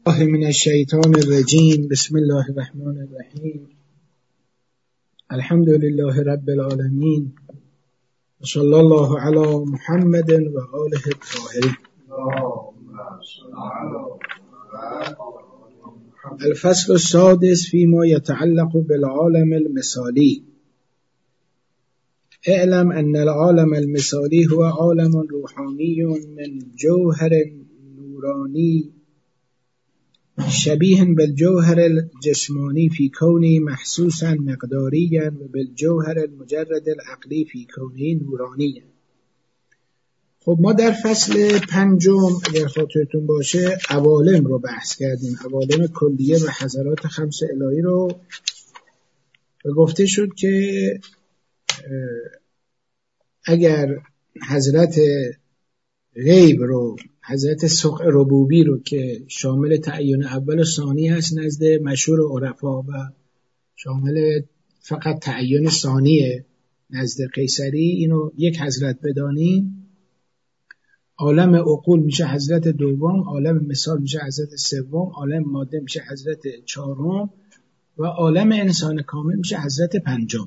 الله من الشیطان الرجیم. بسم الله الرحمن الرحیم. الحمد لله رب العالمین و صلی الله علی محمد و آله الطاهرین. الفصل السادس فيما يتعلق بالعالم المثالي. اعلم ان العالم المثالي هو عالم روحاني من جوهر نوراني شبيه بالجوهر الجسماني في كونه محسوسا مقداريا وبالجوهر المجرد العقلي في كونه نورانيا. خب ما در فصل پنجم اگر خاطرتون باشه عوالم رو بحث کردیم، عوالم کلیه و حضرات خمس الهی رو، و گفته شد که اگر حضرت غیب رو، حضرت سقع ربوبی رو که شامل تعین اول و ثانی هست نزد مشهور عرفا و شامل فقط تعین ثانیه نزد قیصری، اینو یک حضرت بدانیم، عالم عقول میشه حضرت دوم، عالم مثال میشه حضرت سوم، عالم ماده میشه حضرت چهارم و عالم انسان کامل میشه حضرت پنجم.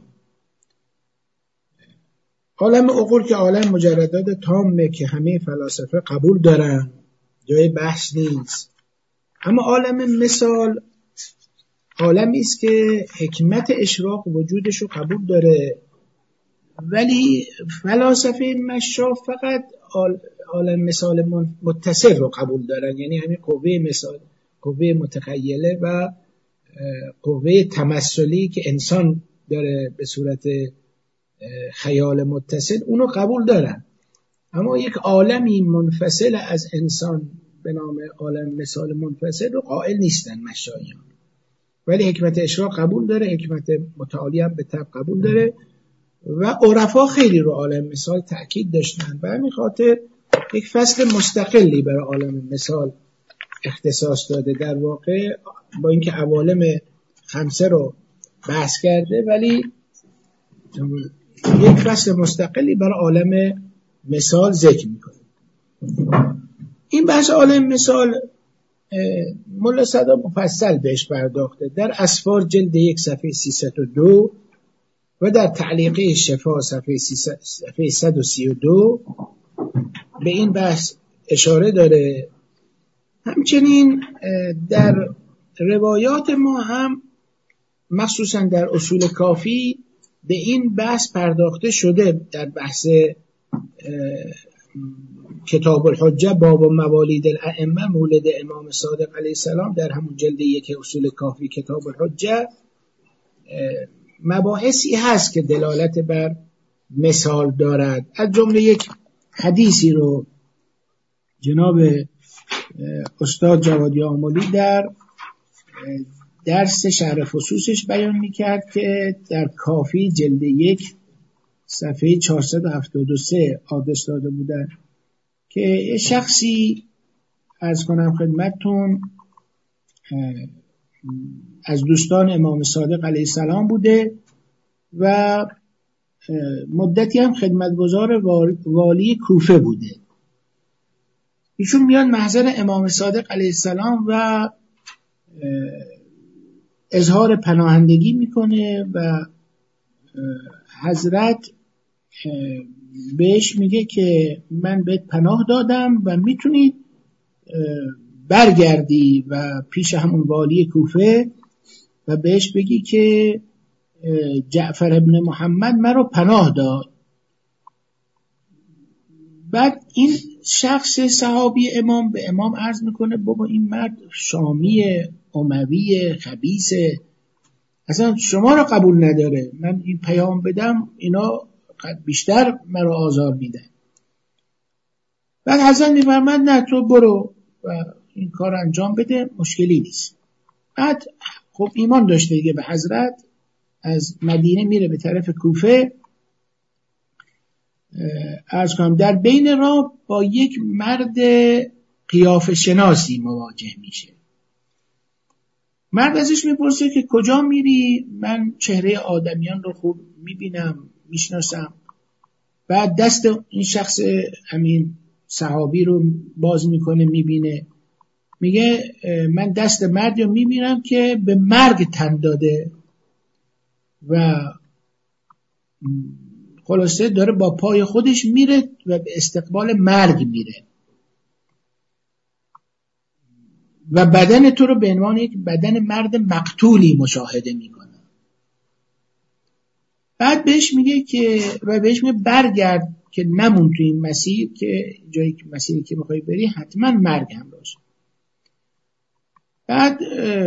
عالم عقول که عالم مجردات تامه که همه فلاسفه قبول دارن، جای بحث نیست. اما عالم مثال عالمی است که حکمت اشراق وجودش رو قبول داره، ولی فلاسفه مشا فقط عالم مثال متصل رو قبول دارن، یعنی همین قوه مثال، قوه متخیله و قوه تمثلی که انسان داره به صورت خیال متصل، اونو قبول دارن. اما یک عالمی منفصل از انسان به نام عالم مثال منفصل رو قائل نیستن مشایخ، ولی حکمت اشراق قبول داره، حکمت متعالی هم به طبع قبول داره و عرفا خیلی رو عالم مثال تأکید داشتن و همین خاطر یک فصل مستقلی برای عالم مثال اختصاص داده. در واقع با اینکه عوالم خمسه رو بحث کرده ولی یک فصل مستقلی برای عالم مثال ذکر میکنه. این بحث عالم مثال ملا صدر مفصل بهش پرداخته در اسفار جلد 1 صفحه 302 و در تعلیقه شفا صفحه 132 به این بحث اشاره داره. همچنین در روایات ما هم مخصوصا در اصول کافی به این بحث پرداخته شده. در بحث کتاب الحجه باب موالید الائمه مولد امام صادق علیه السلام، در همون جلد 1 اصول کافی کتاب الحجه مباحثی هست که دلالت بر مثال دارد. از جمله یک حدیثی رو جناب استاد جوادی آملی در درس شرح خصوصش بیان میکرد که در کافی جلد 1 صفحه 473 آدرس داده بودن که شخصی عرض کنم خدمتتون از دوستان امام صادق علیه السلام بوده و مدتی هم خدمتگزار والی کوفه بوده. ایشون میاد محضر امام صادق علیه السلام و اظهار پناهندگی میکنه و حضرت بهش میگه که من بهت پناه دادم و میتونی برگردی و پیش همون والی کوفه و بهش بگی که جعفر ابن محمد مرا پناه داد. بعد این شخص صحابی امام به امام عرض میکنه بابا این مرد شامیه، اموی، خبیثه، اصلا شما را قبول نداره، من این پیام بدم اینا بیشتر مرا آزار میده. بعد حضرت میفرماد نه تو برو و این کار انجام بده، مشکلی نیست. بعد خب ایمان داشته دیگه به حضرت، از مدینه میره به طرف کوفه. عرض کنم در بین راه با یک مرد قیافه شناسی مواجه میشه. مرد ازش میپرسه که کجا میری؟ من چهره آدمیان رو خوب میبینم، میشناسم. بعد دست این شخص همین صحابی رو باز میکنه، میبینه میگه من دست مردی رو میبینم که به مرگ تن داده و خلاصه داره با پای خودش میره و به استقبال مرگ میره و بدن تو رو به عنوان یک بدن مرد مقتولی مشاهده میکنه. بعد بهش میگه برگرد که نمون تو این مسیر، که جایی که مسیری که میخوای بری حتما مرگ هم باشه. بعد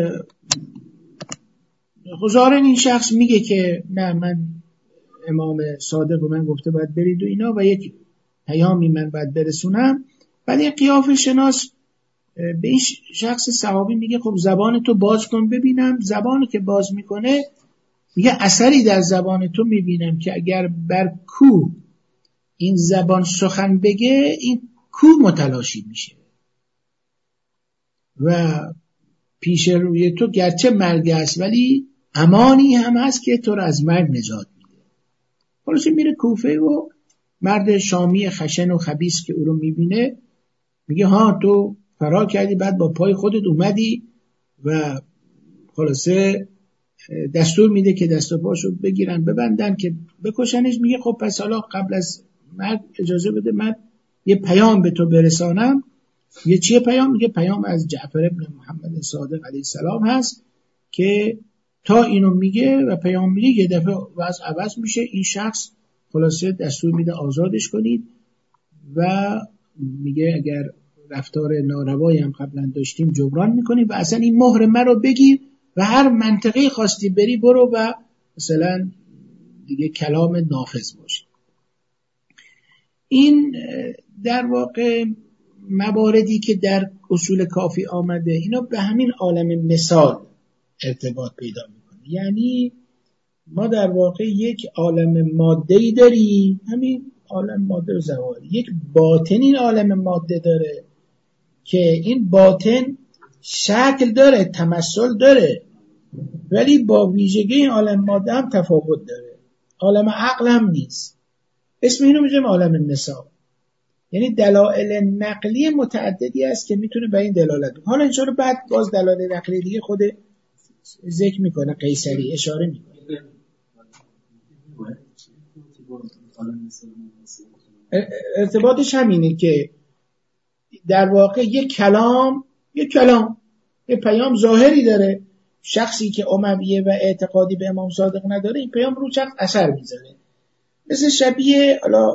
ظاهرا این شخص میگه که نه، من امام صادق من گفته باید برید و اینا و یک پیامی من باید برسونم. بعد این قیافه شناس به این شخص صحابی میگه خب زبان تو باز کن ببینم. زبانی که باز میکنه میگه اثری در زبان تو میبینم که اگر بر کوه این زبان سخن بگه این کوه متلاشی میشه و پیش روی تو گرچه مرگ است ولی امانی هم هست که تو رو از مرگ نجات میده. خلاصه میره کوفه و مرد شامی خشن و خبیث که او رو میبینه میگه ها تو فرار کردی، بعد با پای خودت اومدی و خلاصه دستور میده که دست و پاشو بگیرن ببندن که بکشنش. میگه خب پس حالا قبل از مرگ اجازه بده من یه پیام به تو برسانم. یه چیه پیام؟ میگه پیام از جعفر ابن محمد صادق علیه السلام هست که تا اینو میگه و پیام میگه یه دفعه وضع عوض میشه. این شخص خلاصه دستور میده آزادش کنید و میگه اگر رفتار ناروایی هم قبلا داشتیم جبران میکنیم و اصلا این مهر من رو بگیر و هر منطقه خواستی بری برو و مثلا دیگه کلام نافذ باشه. این در واقع مواردی که در اصول کافی آمده اینا به همین عالم مثال ارتباط پیدا میکنه. یعنی ما در واقع یک عالم ماده‌ای داریم، همین عالم ماده و ظواهر، یک باطن این عالم ماده داره که این باطن شکل داره، تمثل داره، ولی با ویژگی این عالم ماده هم تفاوت داره. عالم عقل هم نیست. اسم اینو میذاریم عالم مثال. یعنی دلایل نقلی متعددی است که میتونه به این دلالت کنه. حالا انشاءالله بعد باز دلایل نقلی دیگه خود ذکر میکنه، قیصری اشاره میکنه. ارتباطش همینه که در واقع یک کلام یه پیام ظاهری داره. شخصی که امویه و اعتقادی به امام صادق نداره این پیام رو شخص اثر میذاره. مثل شبیه حالا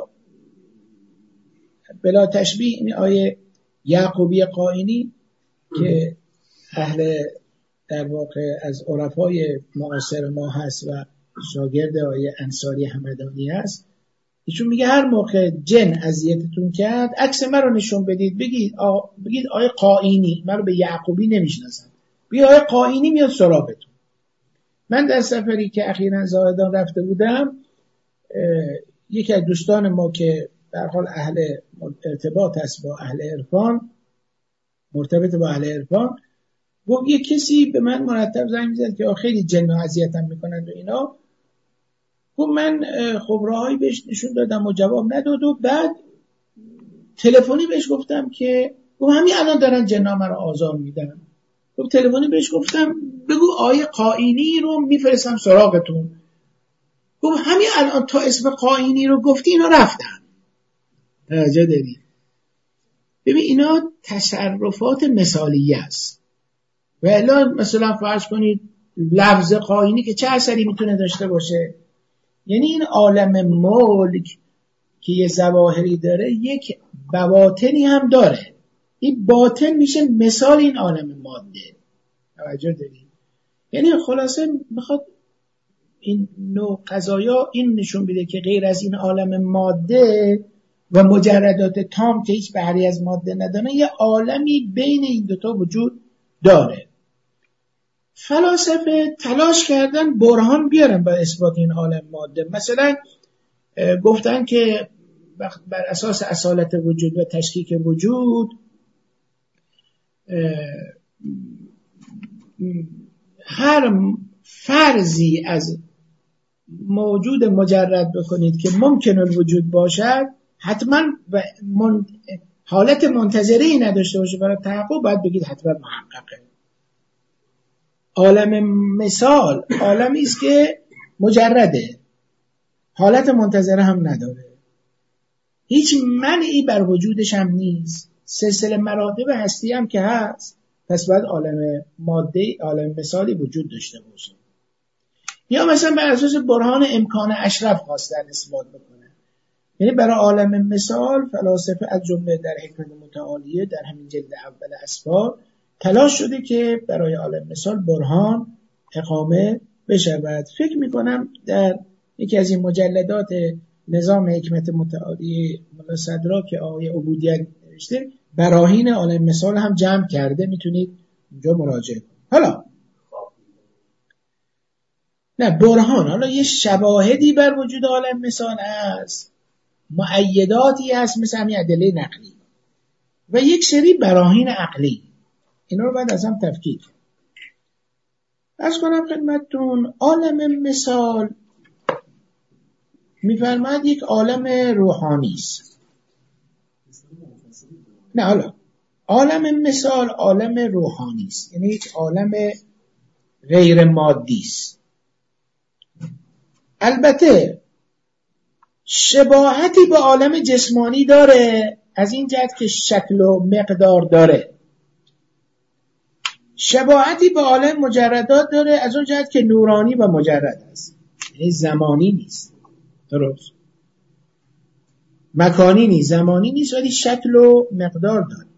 بلا تشبیه این آیه یعقوبی قائنی که اهل در واقع از عرفای معاصر ما هست و شاگرد آیه انصاری همدانی هست. ایشون میگه هر موقع جن اذیتتون کرد عکس من رو نشون بدید، بگید آیه قائنی، من رو به یعقوبی نمیشناسم، بگید آیه قائنی میاد سراغتون. من در سفری که اخیراً زاهدان رفته بودم، یکی از دوستان ما که در حال اهل ارتباط هست با اهل عرفان، مرتبط با اهل عرفان، گفت یه کسی به من مرتب زنگ میزد که خیلی جن اذیتم میکنن و اینا. گفت من خب راهی بهش نشون دادم و جواب نداد و بعد تلفنی بهش گفتم که گفت همین الان دارن جن‌ها من رو آزار میدن. گفت تلفنی بهش گفتم بگو آیه قائنی رو میفرستم سراغتون. گفت همین الان تا اسم قائنی رو گفتی اینا رفتن. توجه داری؟ ببین اینا تصرفات مثالیه است. و الا مثلا فرض کنید لفظ قائنی که چه اثری میتونه داشته باشه؟ یعنی این عالم ملک که یه ظواهری داره یک بواطنی هم داره. این باطن میشه مثال این عالم ماده. توجه داری؟ یعنی خلاصه میخواد این نوع قضایا این نشون بده که غیر از این عالم ماده و مجردات تام که هیچ بهری از ماده نداره یه عالمی بین این دوتا وجود داره. فلاسفه تلاش کردن برهان بیارن بر اثبات این عالم ماده. مثلا گفتن که بر اساس اصالت وجود و تشکیک وجود هر فرضی از موجود مجرد بکنید که ممکن الوجود باشد حتما حالت منتظره‌ای نداشته باشه برای تحقق، باید بگید حتما محققه. عالم مثال عالمی است که مجرده، حالت منتظره هم نداره، هیچ منعی بر وجودش هم نیست، سلسله مراتب هستی هم که هست، پس باید عالم ماده، عالم مثالی وجود داشته باشه. یا مثلا بر اساس برهان امکان اشرف خواستن اثبات بکنه، یعنی برای عالم مثال فلاسفه از جمله در حکمت متعالیه در همین جلد اول اسباب تلاش شده که برای عالم مثال برهان اقامه بشود. فکر میکنم در یکی از این مجلدات نظام حکمت متعالیه مولا صدرا که آقای عبودیت نوشته، براهین عالم مثال هم جمع کرده، میتونید اونجا مراجعه کنید. حالا نه برهان، حالا یه شواهدی بر وجود عالم مثال هست، مؤیداتی هست مثل همین ادله نقلی و یک سری براهین عقلی، اینا رو باید از هم تفکیک. عرض کنم خدمتتون عالم مثال میفرماید یک عالم روحانی است. نه حالا عالم مثال عالم روحانی است، یعنی یک عالم غیر مادی است. البته شباهتی به عالم جسمانی داره، از این جهت که شکل و مقدار داره. شباهتی به عالم مجردات داره از اون جهت که نورانی و مجرد است، یعنی زمانی نیست، درست؟ مکانی نیست، زمانی نیست، ولی شکل و مقدار داره.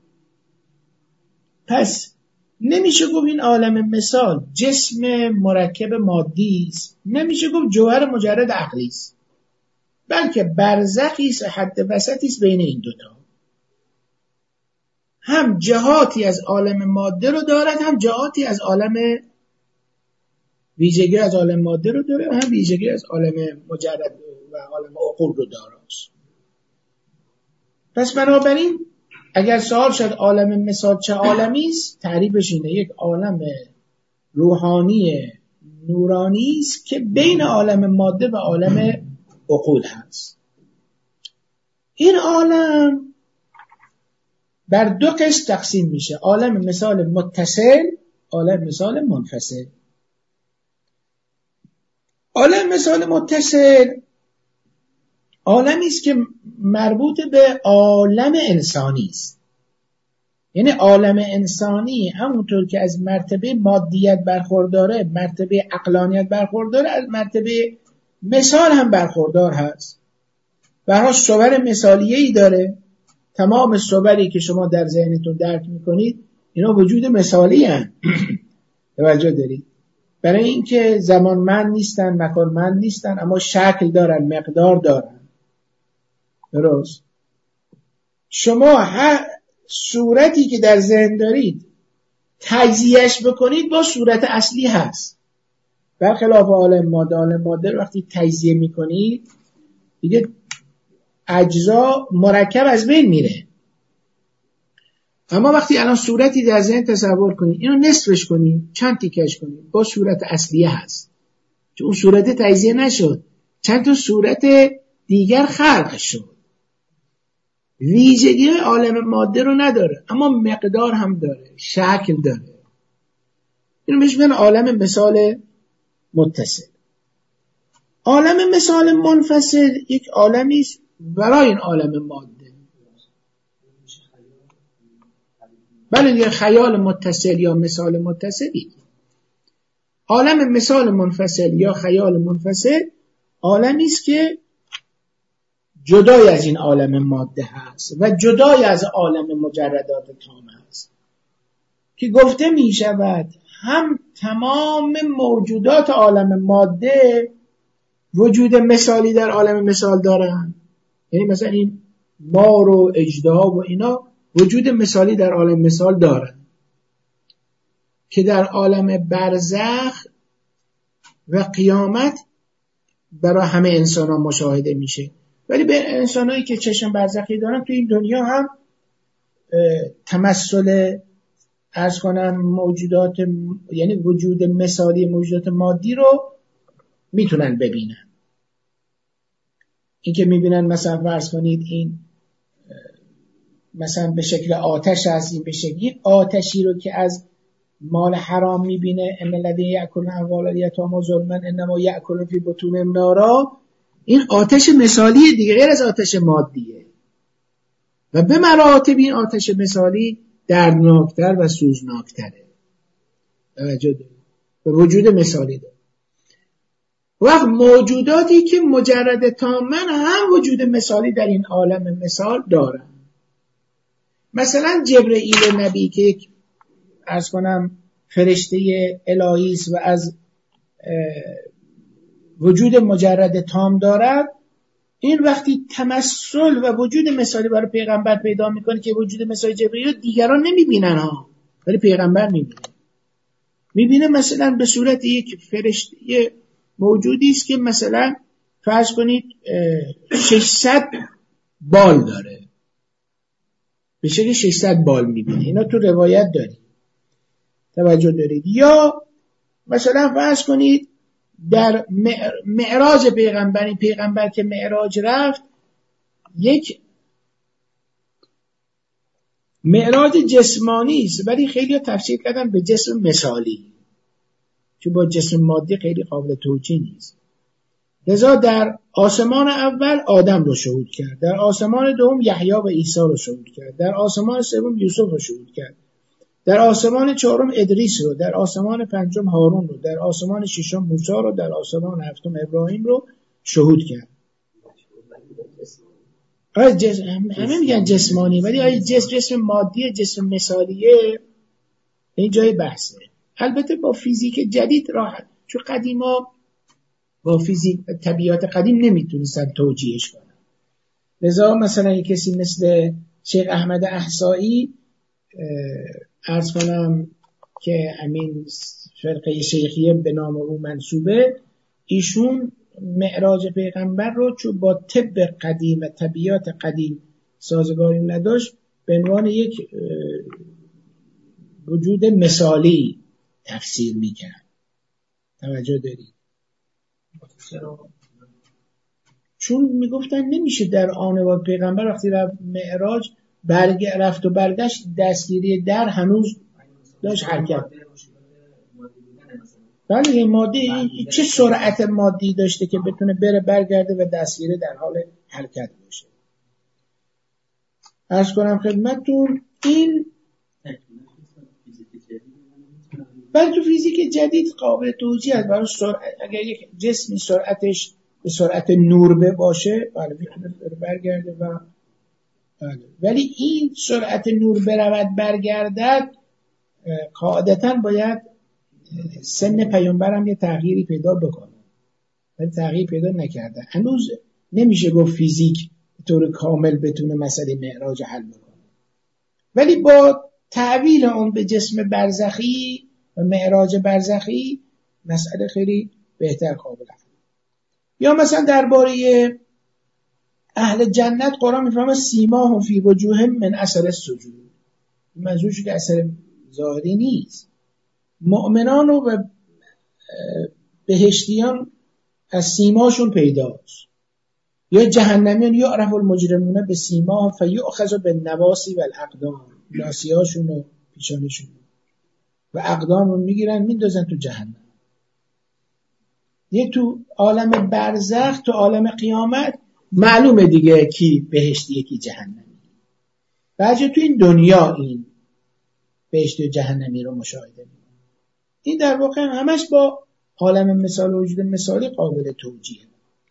پس نمیشه گفت این عالم مثال جسم مرکب مادی است، نمیشه گفت جوهر مجرد عقلی است، بلکه برزخی است، حد وسطی است بین این دوتا. هم جهاتی از عالم ماده رو دارد، هم جهاتی از عالم ویژگی از عالم ماده رو داره، هم ویژگی از عالم مجرد و عالم عقول رو داراست. پس بنابراین اگر سوال شد عالم مثال چه عالمی است، تعریفش اینه: یک عالم روحانی نورانی است که بین عالم ماده و عالم عقول هست. این عالم بر دو قسم تقسیم میشه: عالم مثال متصل، عالم مثال منفصل. عالم مثال متصل عالمی است که مربوط به عالم انسانی است، یعنی عالم انسانی همونطور که از مرتبه مادیت برخورداره، مرتبه عقلانیت برخورداره، از مرتبه مثال هم برخوردار هست. برای صور مثالیه‌ای داره. تمام صوری که شما در ذهنتون درک میکنید اینا وجود مثالی هستند. توجه دارید؟ برای اینکه زمانمند نیستن، مکانمند نیستن، اما شکل دارن، مقدار دارن. درست؟ شما هر صورتی که در ذهن دارید تجزیهش بکنید با صورت اصلی هست. برخلاف عالم ماده، عالم ماده رو وقتی تجزیه میکنید دیگه اجزا مرکب از بین میره. اما وقتی الان صورتی در ذهن تصور کنید، اینو نصفش کنید، چند تیکش کنید، با صورت اصلیه هست، چون اون صورت تجزیه نشد، چند تا صورت دیگر خلق شد. ویژگی عالم ماده رو نداره، اما مقدار هم داره، شکل داره. اینو بهش میگن عالم مثال متصل. عالم مثال منفصل یک عالمی است برای این عالم ماده. بله یه خیال متصل یا مثال متصلی. عالم مثال منفصل یا خیال منفصل عالمی است که جدای از این عالم ماده هست و جدای از عالم مجردات تام هست، که گفته می شود هم تمام موجودات عالم ماده وجود مثالی در عالم مثال دارن، یعنی مثلا این مار و اژدها و اینا وجود مثالی در عالم مثال دارن که در عالم برزخ و قیامت برای همه انسان ها مشاهده میشه. ولی به انسان هایی که چشم برزخی دارن تو این دنیا هم تمثل عرض کنم موجودات، یعنی وجود مثالی موجودات مادی رو میتونن ببینن. این که میبینن مثلا فرض کنید این مثلا به شکل آتش هست، این به شکلی آتشی رو که از مال حرام میبینه، ان الذین یأکلون اموال الیتامی ظلما انما یأکلون فی بطونهم نارا، این آتش مثالی دیگه، غیر از آتش مادیه و به مراتب این آتش مثالی دردناکتر و سوزناکتره. توجه دارید؟ به وجود مثالی داره. وقت موجوداتی که مجرد تامن هم وجود مثالی در این عالم مثال دارن. مثلا جبرئیل نبی که یک عرض کنم فرشته الهی است و از وجود مجرد تام دارد، این وقتی تمثل و وجود مثالی برای پیغمبر پیدا میکنه که وجود مثالی جبرئیل دیگران نمیبینن ها، ولی پیغمبر میبینه مثلا به صورت یک فرشته موجودی است که مثلا فرض کنید 600 بال داره، به شکل 600 بال میبینه. اینا تو روایت دارید، توجه دارید. یا مثلا فرض کنید در معراج پیغمبر که معراج رفت، یک معراج جسمانی است ولی خیلی تفسیر کردن به جسم مثالی، چون با جسم مادی خیلی قابل توجیه نیست. لذا در آسمان اول آدم رو شهود کرد، در آسمان دوم یحیی و عیسی رو شهود کرد، در آسمان سوم یوسف رو شهود کرد، در آسمان چهارم ادریس رو، در آسمان پنجم هارون رو، در آسمان ششم موسی رو، در آسمان هفتم ابراهیم رو شهود کرد. همه میگن جسمانی، ولی آیا جسم مادی، جسم مثالیه؟ این جای بحثه. البته با فیزیک جدید راحت، چون قدیما با فیزیک طبیعت قدیم نمیتونستن توجیهش کنن. لذا مثلا یک کسی مثل شیخ احمد احصایی عرض کنم که همین فرقه شیخیه به نام او منسوبه، ایشون معراج پیغمبر رو چون با طب قدیم و طبیعت قدیم سازگاری نداشت، به عنوان یک وجود مثالی تفسیر میکرد. توجه دارید؟ چون میگفتن نمیشه در آن وقت پیغمبر وقتی رفت معراج رفت و برگشت، دستگیری در هنوز داشت حرکت. بله این مادی چه سرعت مادی داشته که بتونه بره برگرده و دستگیری در حال حرکت باشه. عرض کنم خدمتتون این بله تو فیزیک جدید قابل توجیه است. برای اگر یک جسمی سرعتش به سرعت نور باشه بله میتونه برگرده و بله. ولی این سرعت نور برود برگردد قاعدتاً باید سن پیامبرم یه تغییری پیدا بکنه، ولی تغییر پیدا نکرده. هنوز نمیشه گفت فیزیک به طور کامل بتونه مسئله معراج حل بکنه، ولی با تعبیر اون به جسم برزخی و معراج برزخی مسئله خیلی بهتر قابل حل. یا مثلا درباره اهل جنت قرآن میفهمه سیماهم فی وجوههم من اثر السجود، منظورش که اثر ظاهری نیست. مؤمنان و بهشتیان از سیماشون پیداست. یا جهنمیان یعرف المجرمون به سیماهم فیؤخذ بالنواصی والاقدام، ناصیه‌هاشون و پیشانیشون و اقدام رو میگیرن میندازن تو جهنم. یه تو عالم برزخ، تو عالم قیامت معلومه دیگه کی بهشتی کی جهنمی. بعضی تو این دنیا این بهشتی و جهنمی رو مشاهده می‌کنن. این در واقع همش با عالم مثال و وجود مثالی قابل توجیه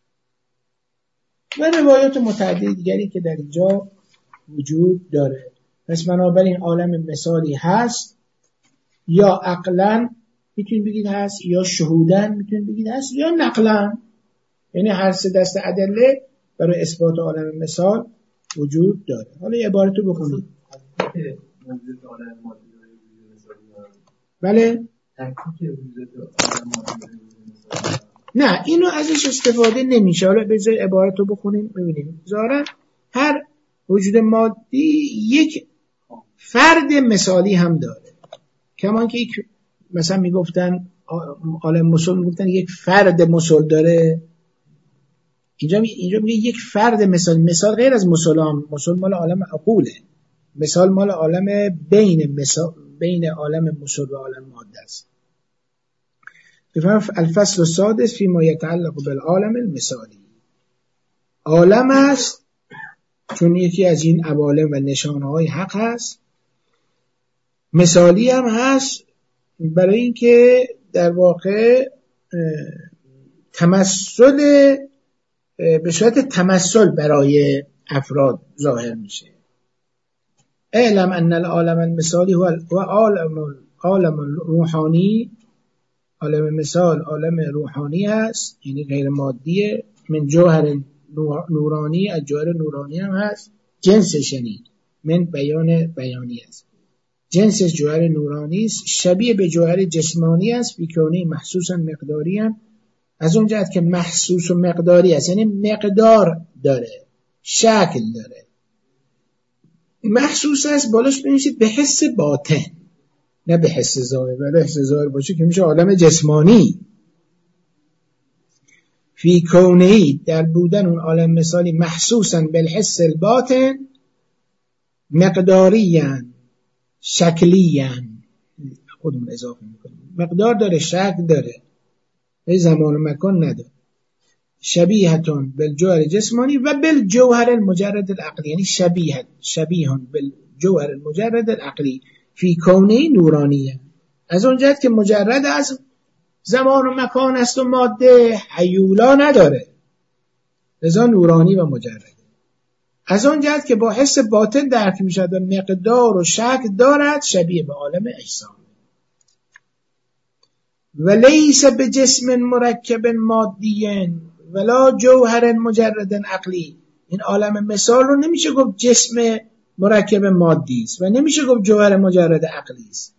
و روایات متعدد دیگری که در اینجا وجود داره. پس بنابراین عالم مثالی هست، یا عقلاً میتونید بگید هست، یا شهوداً میتونید بگید هست، یا نقلاً. یعنی هر سه دسته ادله برای اثبات عالم مثال وجود داره. حالا یه عبارتو بخونید. بله؟ نه اینو ازش استفاده نمیشه. حالا بذار عبارتو بخونیم ببینیم. ظاهرا هر وجود مادی یک فرد مثالی هم داره. کمان که مثلا میگفتن عالم مثال میگفتن یک فرد مثال داره، اینجا میگه یک فرد مثال. مثال غیر از مثال مال عالم عقوله. مثال مال عالم بین عالم مثال و عالم ماده است. الفصل السادس فيما يتعلق بالعالم المثالی. عالم است چون یکی از این عوالم و نشانه‌های حق هست، مثالی هم هست برای اینکه در واقع تمثل به صورت تمثل برای افراد ظاهر میشه. اعلم ان العالم المثالی هو عالم روحانی. عالم مثال عالم روحانی هست، یعنی غیر مادیه. من جوهر نورانی، از جوهر نورانی هم هست. جنسش یعنی من بیانی است، جنسش جوهر نورانی است. شبیه به جوهر جسمانی است، بیکونه محسوسا مقداری هم، از اون جهت که محسوس و مقداری است، یعنی مقدار داره، شکل داره. محسوس است بالاش بنویسید به حس باطن، نه به حس ظاهر. ولی حس ظاهر باشه که میشه عالم جسمانی. فی کونهی، در بودن اون عالم مثالی، محسوسا بالحس الباطن، مقداریان شکلیان، خودمون اضافه میکنیم، مقدار داره، شکل داره، به زمان و مکان نداره. شبیهتون بالجوهر جسمانی و بالجوهر المجرد العقلی، یعنی شبیهون بالجوهر المجرد العقلی فی کونه نورانیه، از اون جهت که مجرد از زمان و مکان است و ماده، حیولا نداره، لذا نورانی و مجرد. از اون جهت که با حس باطن درک میشد و مقدار و شکل دارد، شبیه به عالم اجسام. و لیس به جسم مرکب مادی ولا جوهر مجرد عقلی. این عالم مثال رو نمیشه گفت جسم مرکب مادی است و نمیشه گفت جوهر مجرد عقلی است.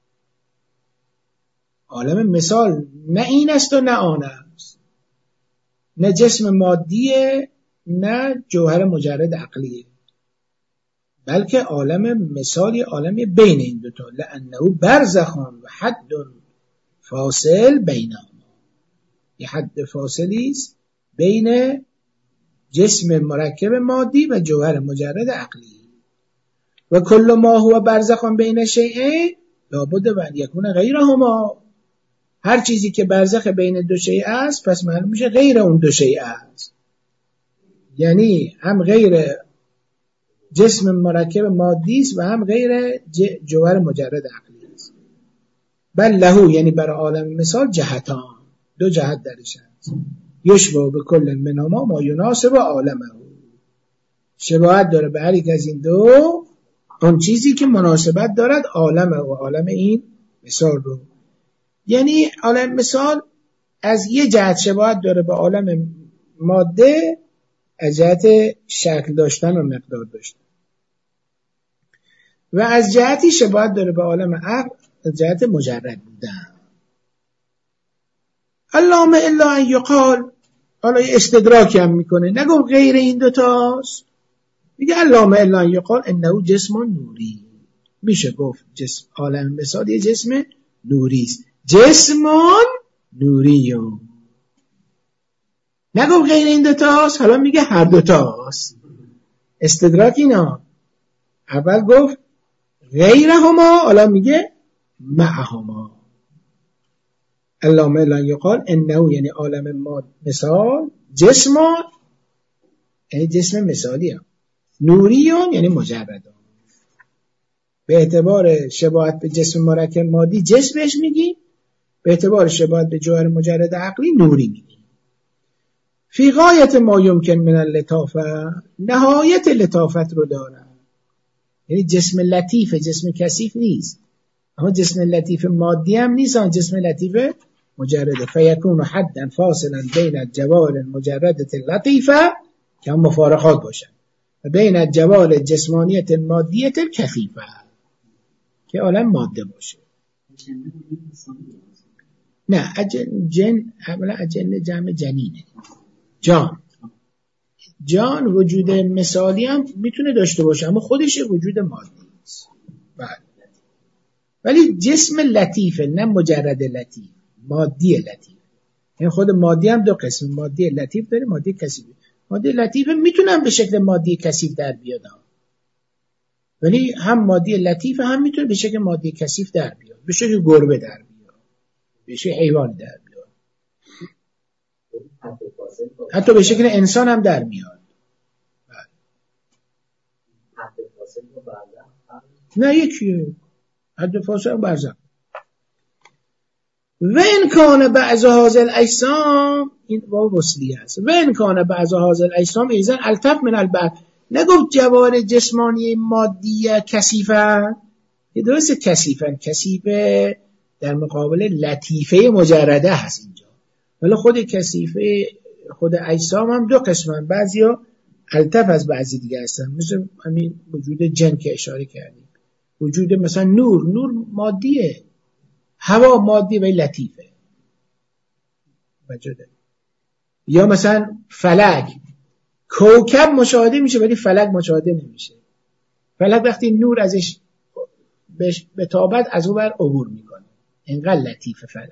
عالم مثال نه این است و نه آن است، نه جسم مادیه نه جوهر مجرد عقلیه، بلکه عالم مثالی عالمی بین این دوتا. لأنه برزخان و حد فاصل بینهما، یه حد فاصلی است بین جسم مرکب مادی و جوهر مجرد عقلی. و کل ما هو برزخان بین شیئین لابد و ان یکون غیرهما. هر چیزی که برزخ بین دو شیء است پس معلوم میشه غیر اون دو شیء است، یعنی هم غیر جسم مرکب مادی است و هم غیر جوهر مجرد عقلی است. بل لهو، یعنی برای عالم مثال جهتان، دو جهت درش هست. یشبه به کل منهما ما یناسب عالمه، شباهت داره به هر یک از این دو اون چیزی که مناسبت دارد عالمه و عالم این مثال رو. یعنی عالم مثال از یه جهت شباهت داره به عالم ماده، از جهت شکل داشتن و مقدار داشتن، و از جهتی شباهت داره به عالم عقل، از جهت مجرد بودن. اللهم الا ان یقال، حالا یه استدراکی هم میکنه، نگم غیر این دوتاست، میگه اللهم الا ان یقال انه جسم نوری. میشه گفت جسم عالم مثال یه جسم نوری است، جسم نوریو. نگم غیر این دوتاست، حالا میگه هر دوتاست. استدراک اینا، اول گفت غیرهما، حالا میگه معهما. اللهم الا یقال انه، یعنی عالم مثال جسم، یعنی جسم مثالی هم. نوریون یعنی مجردان. به اعتبار شباهت به جسم مرکب مادی جسمش میگی، به اعتبار شباهت به جوهر مجرد عقلی نوری میگی. فی غایت ما یمکن من اللطافه، نهایت لطافت رو داره. یعنی جسم لطیف، جسم کثیف نیست، اما جسم لطیف مادی هم نیست، اما جسم لطیف مجرده. فیکون حدا فاصلا بین الجوار المجرده اللطیفه که هم مفارقات باشن و بین الجوار الجسمانیت المادیه الکثیفه که عالم ماده باشه. نه جن اولا اجن جمع جنینه، جان وجود مثالی هم میتونه داشته باشه اما خودش وجود مادی است. بله، ولی جسم لطیفه، نه مجرد لطیف، مادی لطیف. این خود مادی هم دو قسم، مادی لطیف داره، مادی کثیف. مادی لطیف میتونم به شکل مادی کثیف در بیادم، ولی هم ماده لطیف هم میتونه به شکل ماده کثیف در بیاد، به شکل گربه در بیاد، به شکل حیوان در بیاد، حتی به شکل انسان هم در میاد. نه یکیه، حد فاصله برزخ. و ان کان بعض هذا الاجسام، این واو وصلیه است، و ان کان بعض هذا الاجسام ایضا الطف من البعض. نگفت جوار جسمانی مادی کثیفن، که درست کثیفن، کثیفه در مقابل لطیفه مجرده هست اینجا، ولی خود کثیفه خود اجسام هم دو قسمن، بعضیا الطف از بعضی دیگه هستن، مثل همین وجود جن که اشاره کردیم، وجود مثلا نور مادیه، هوا مادی و لطیفه وجوده. یا مثلا فلک، کوکب مشاهده میشه ولی فلک مشاهده نمیشه. فلک وقتی نور ازش به تابت از اون بر عبور میکنه، اینقدر لطیف فلک.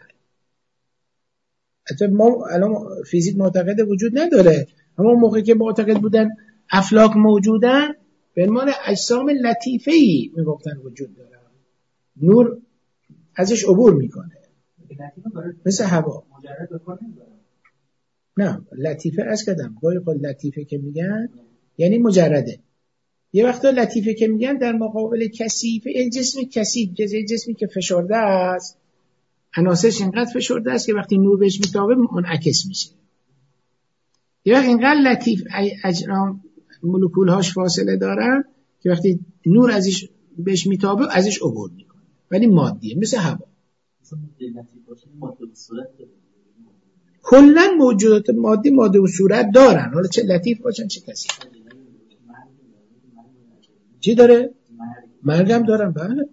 حتی ما الان فیزیک معتقد وجود نداره، اما موقعی که معتقد بودن افلاک موجودن، به عنوان اجسام لطیفه‌ای میگفتن وجود داره، نور ازش عبور میکنه مثل هوا. نه لطیفه از کدام گاهی خود لطیفه که میگن یعنی مجرده، یه وقتا لطیفه که میگن در مقابل کثیفه، این جسم کثیف، جسمی که فشرده است، عناصرش اینقدر فشرده است که وقتی نور بهش میتابه منعکس میشه. یه وقت اینقدر لطیف اجرام مولکولهاش فاصله دارن که وقتی نور ازش بهش میتابه ازش عبور میکنه، ولی مادیه مثل هوا. کلا موجودات مادی ماده و صورت دارن، حالا چه لطیف باشن چه کثیف. چی داره؟ مرگ هم دارن. بله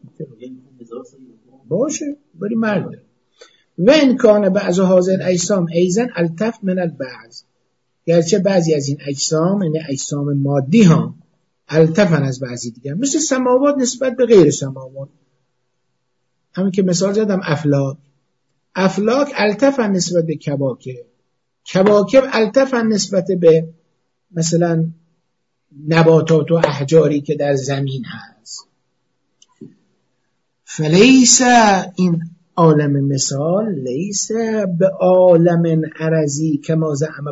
باشه، ولی مرگ داره. و ان کان بعض هذا الاجسام ایضا الطف من البعض، گرچه بعضی از این اجسام، یعنی اجسام مادی ها، الطفن از بعضی دیگر، مثل سماوات نسبت به غیر سماوات. همین که مثال زدم، افلاک الطفن نسبت به کواکب الطفن نسبت به مثلا نباتات و احجاری که در زمین هست. فلیس، این عالم مثال، لیس به عالم عرضی کما زعم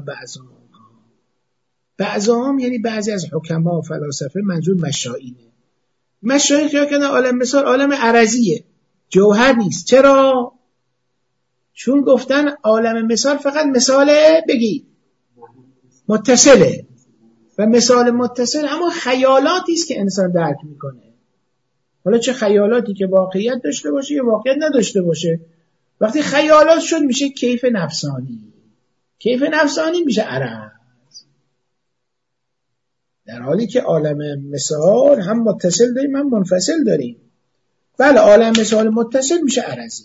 بعضهم، یعنی بعضی از حکما و فلاسفه، منظور مشایینه. مشایین که کردن عالم مثال عالم عرضیه، جوهر نیست. چرا؟ چون گفتن عالم مثال فقط مثاله، بگی متصله، و مثال متصل اما خیالاتی است که انسان درک میکنه. حالا چه خیالاتی که واقعیت داشته باشه یا واقعیت نداشته باشه، وقتی خیالات شد میشه کیف نفسانی، کیف نفسانی میشه عرض، در حالی که عالم مثال هم متصل داریم هم منفصل داریم. بله عالم مثال متصل میشه عرضی.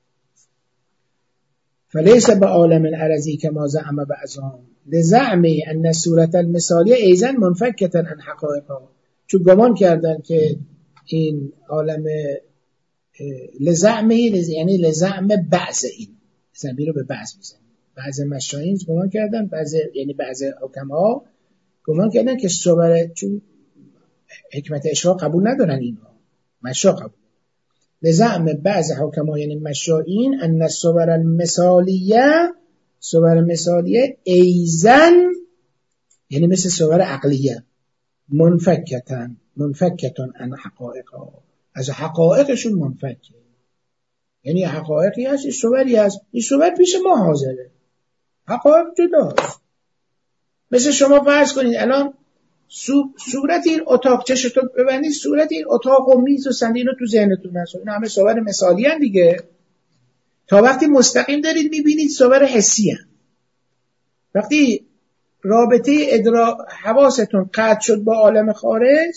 فلیس به عالم عرضی که ما زعم بعضهم لزعمی ان الصورت المثالیه ایضا منفکتا عن حقایقها، چون گمان کردن که این عالم لزعمی، یعنی لزعم بعض، این زمین رو به بعض میزنیم. بعض مشایین گمان کردن، یعنی بعض حکما گمان کردن که صور، چون حکمت اشراق قبول ندارن اینها، مشا قبول، لزعم بعض حکما یعنی مشایین ان الصور المثالیه، صور مثالیه ایزن، یعنی مثل صور عقلیه، منفکتن عن حقایقها، از حقایقشون منفکه، یعنی حقایقی هست، این صوری هست، این صور پیش ما حاضره، حقایق جداست. مثل شما فرض کنید الان صورت این اتاق، چشتون ببندید صورت این اتاق و میز و صندلی رو تو ذهنتون هست، این همه صور مثالی هست دیگه. تا وقتی مستقیم دارید میبینید صور حسی هست. وقتی رابطه حواستون قطع شد با عالم خارج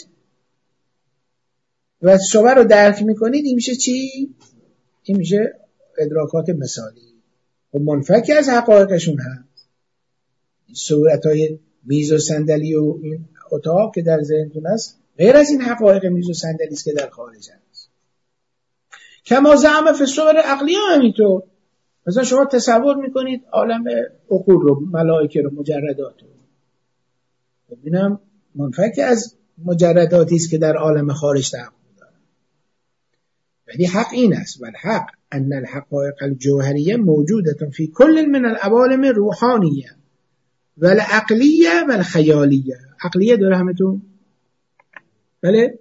و صور رو درک میکنید، این میشه چی؟ این میشه ادراکات مثالی و منفک از حقایقشون هست. صورتهای میز و صندلی و این اتاق که در ذهنتون هست غیر از این حقایق میز و صندلی است که در خارج هست. کما زعم فی الصور عقلیه همینطور. مثلا شما تصور میکنید عالم عقول رو، ملائکه رو، مجردات رو، ببینم منفک از مجرداتی است که در عالم خارج تحقق دارند. ولی حق این است، والحق ان الحقائق الجوهریه موجودة فی کل من العوالم روحانیه والعقلیه والخیالیه. عقلیه داره همتون؟ بله؟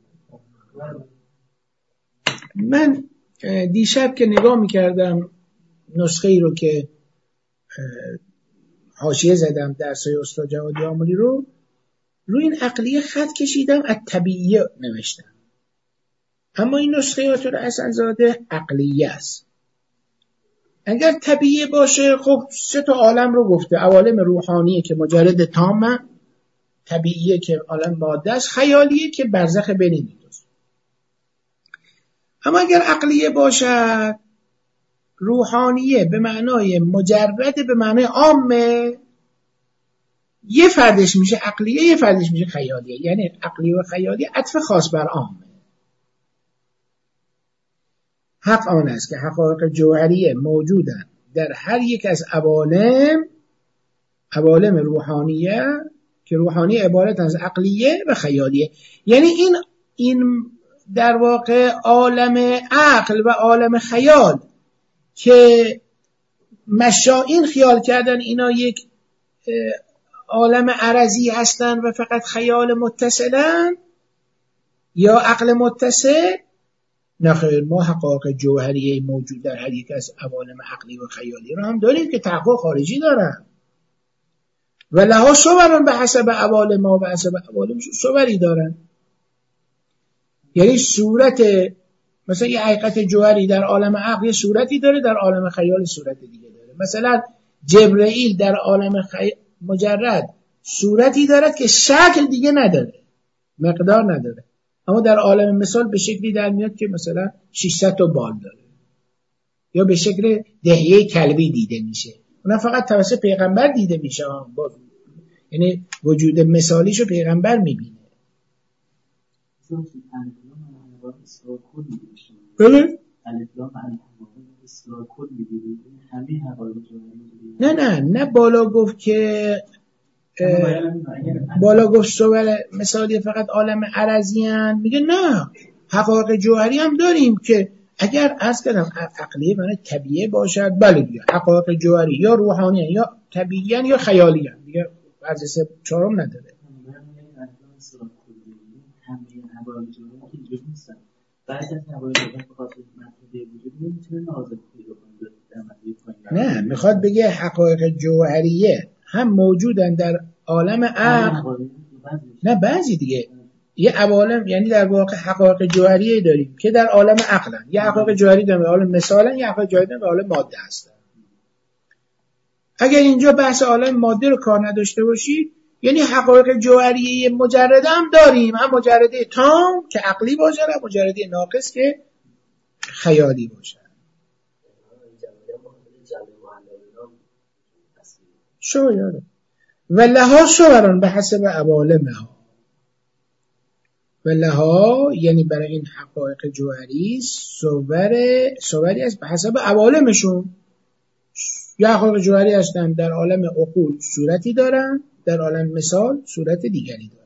من دیشب که نگاه میکردم نسخه ای رو که حاشیه زدم درسای استاد جوادی آملی رو، روی این عقلیه خط کشیدم، از طبیعیه نوشتم، اما این نسخه آتور حسن‌زاده عقلیه است. اگر طبیعیه باشه خب 3 عالم رو گفته، عوالم روحانیه که مجرد تامه، طبیعیه که عالم ماده است، خیالیه که برزخ بین این دوست. اما اگر عقلیه باشد، روحانیه به معنای مجرد به معنای عامه، یه فردش میشه عقلیه، یه فردش میشه خیالیه. یعنی عقلیه و خیالیه عطف خاص بر عامه. حق آن است که حقایق جوهریه موجودند در هر یک از عوالم روحانیه که روحانیه عبارت از عقلیه و خیالیه. یعنی این در واقع عالم عقل و عالم خیال که مشائین خیال کردن اینا یک عالم عرضی هستن و فقط خیال متصلن یا عقل متصل، نخیر، ما حقایق جوهریه موجود در هر یک از عوالم عقلی و خیالی رو هم داریم که تحقق خارجی دارن و لها صورن به حسب عوالم ما و حسب عوالمشون صوری دارن. یعنی صورت، مثلا یه حقیقت جوهری در عالم عقل صورتی داره، در عالم خیال صورت دیگه داره. مثلا جبرئیل در عالم مجرد صورتی دارد که شکل دیگه نداره، مقدار نداره، اما در عالم مثال به شکلی در میاد که مثلا 600 تا بال داره یا به شکل دهیه کلبی دیده میشه. اونم فقط توسط پیغمبر دیده میشه، یعنی وجود مثالیشو پیغمبر میبینه. بله؟ نه بالا گفت که بالا گفت صور مثالی فقط عالم عرضی هن. میگه نه، حقایق جوهری هم داریم که اگر عرض کردم عقلیه معنی طبیعه باشد، بله دیگه حقایق جوهری یا روحانی هن، یا طبیعی هن، یا خیالی هن، دیگه عرض 4 نداره. نه، میخواد بگه حقایق جوهریه هم موجودن در عالم عقل، نه بعضی دیگه یه عوالم، یعنی در واقع حقایق جوهریه داریم که در عالم عقلن، یه حقایق جوهری داریم در عالم مثالن، یه حقایق جوهری داریم در عالم ماده هستن. اگر اینجا بحث عالم ماده رو کار نداشته باشید، یعنی حقایق جوهریه مجرده هم داریم، هم مجرده تام که عقلی باشه، هم مجرده ناقص که خیالی باشه. شاید و لها صورن به حسب عوالمها. و لها یعنی برای این حقایق جوهری صوری است به حسب عوالمشون. یا حقایق جوهری هستن در عالم عقول صورتی دارن، در عالم مثال صورت دیگری دارن.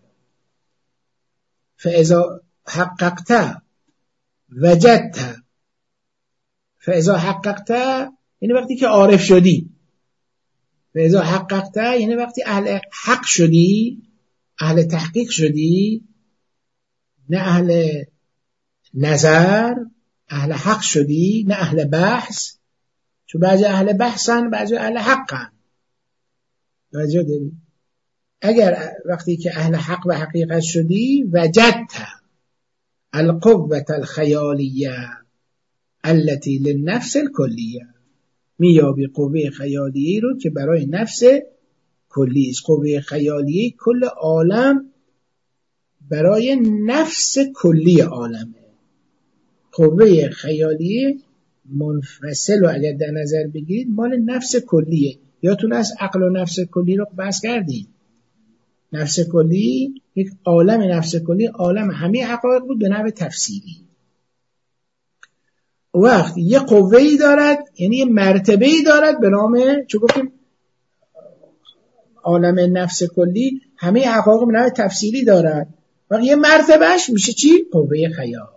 فاذا حققت وجدت، فاذا حققت یعنی وقتی که عارف شدی، فاذا حققت یعنی وقتی اهل حق شدی، اهل تحقیق شدی، نه اهل نظر، اهل حق شدی، نه اهل بحث، چون بعضی اهل بحثن، بعضی اهل حقن. توجه داری؟ اگر وقتی که اهل حق و حقیقت شدی، وجدت القوة الخیالیه التي للنفس الکلیه، میابی قوه خیالیه رو که برای نفس کلی است. قوه خیالیه کل عالم برای نفس کلی عالمه. قوه خیالیه منفصل و اگر در نظر بگیرید مال نفس کلیه. یادتون از عقل و نفس کلی رو بحث کردیم. نفس کلی یک عالم، نفس کلی عالم همه حقایق بود به نحو تفصیلی. وقت یه قوه‌ای دارد، یعنی یه مرتبه‌ای دارد به نام، چون گفتیم عالم نفس کلی همه حقایق به نحو تفصیلی دارد. و یه مرتبهش میشه چی؟ قوه خیال.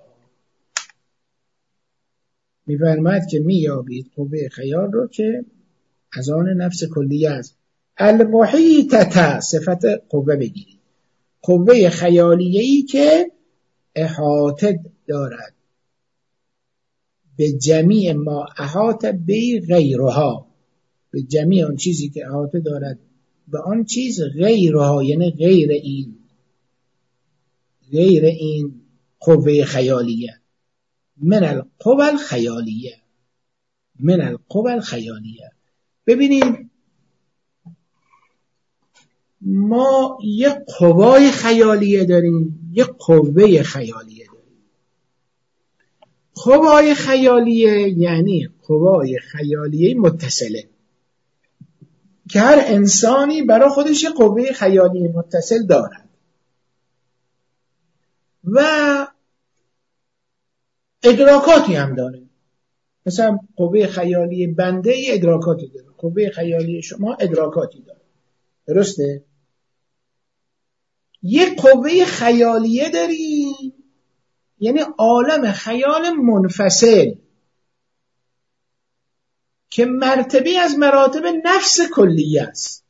میفرماید که میابید قوه خیال رو که از آن نفس کلیه است. المحیطه صفت قوه بگیرید، قوه خیالیه‌ای که احاطه دارد به جمیع ما احاط به غیرها، به جمیع آن چیزی که احاطه دارد به آن چیز غیرها، یعنی غیر این قوه خیالیه. من القوى الخیالیه، من القوى الخیالیه. ببینید ما یک قوای خیالیه داریم، یک قوه خیالیه داریم. قوای خیالیه یعنی قوای خیالیه متصله که هر انسانی برای خودش یک قوه خیالی متصل دارد و ادراکاتی هم داره. مثلا قوه خیالی بنده ادراکاتی داره، قوه خیالی شما ادراکاتی داره. درسته؟ یک قوه خیالیه داریم یعنی عالم خیال منفصل که مرتبه از مراتب نفس کلیه است.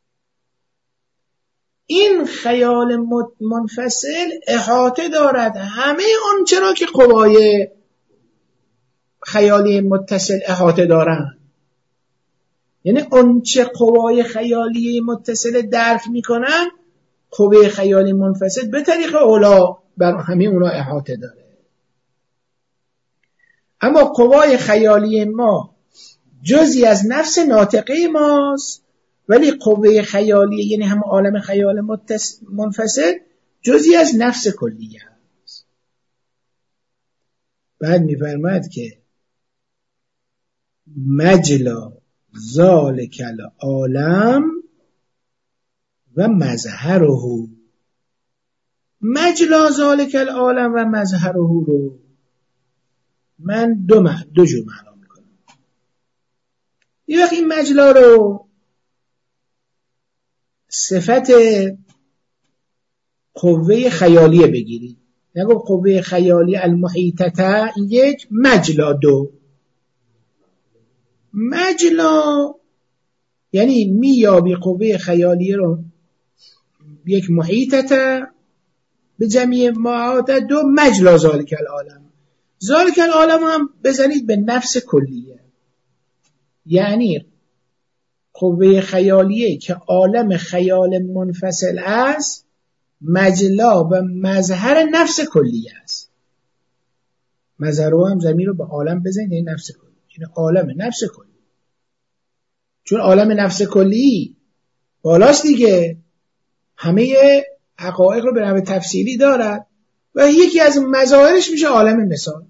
این خیال منفصل احاطه دارد همه اون چرا که قوای خیالی متصل احاطه دارند. یعنی اون چه قوای خیالی متصل درک میکنن قوه خیالی منفصل به طریق اولا بر همه اونا احاطه داره. اما قوای خیالی ما جزئی از نفس ناطقه ماست، ولی قوه خیالی یعنی هم عالم خیال منفصل جزئی از نفس کلیه است. بعد می‌فرماید که مجلا ذالک العالم و مظهره. مجلا ذالک العالم و مظهره رو من دو جور معنا میکنم. یه وقت این مجلا رو صفت قوه خیالیه بگیرید، نگو قوه خیالی المحیطه یک، مجلا دو. مجلا یعنی میابی قوه خیالیه رو یک محیطه به جمعی معاد، دو مجلا ذالک العالم. ذالک العالم هم بزنید به نفس کلیه، یعنی قوه خیالیه که عالم خیال منفصل است مجلا و مظهر نفس کلیه است. مظهر هم ضمیر رو به عالم بزنید، این نفس کلی، این عالم نفس کلی، چون عالم نفس کلی بالاست دیگه، همه حقایق رو به نحو تفصیلی دارد و یکی از مظاهرش میشه عالم مثال.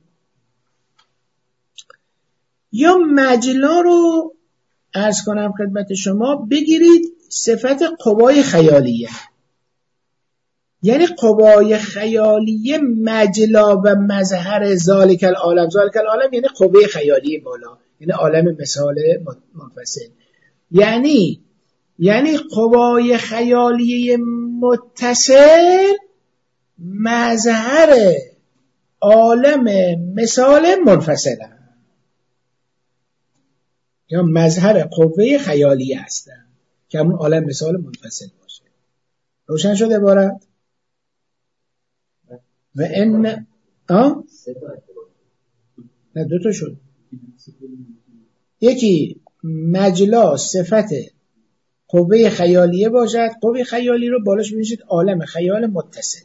یا مجلا رو عرض کنم خدمت شما بگیرید صفت قوای خیالیه، یعنی قوای خیالیه مجلا و مظهر ذالک العالم. ذالک العالم یعنی قوه خیالی بالا، یعنی عالم مثال منفصل، یعنی قوای خیالی متصل مظهر عالم مثال منفصل یا مظهر قوه خیالی هستن که همون عالم مثال منفصل باشه. روشن شد عبارت؟ و ان نه دو تا شد. یکی مجلا صفت قوه خیالیه باشد، قوه خیالی رو بالاش بنویسید عالم خیال متصل.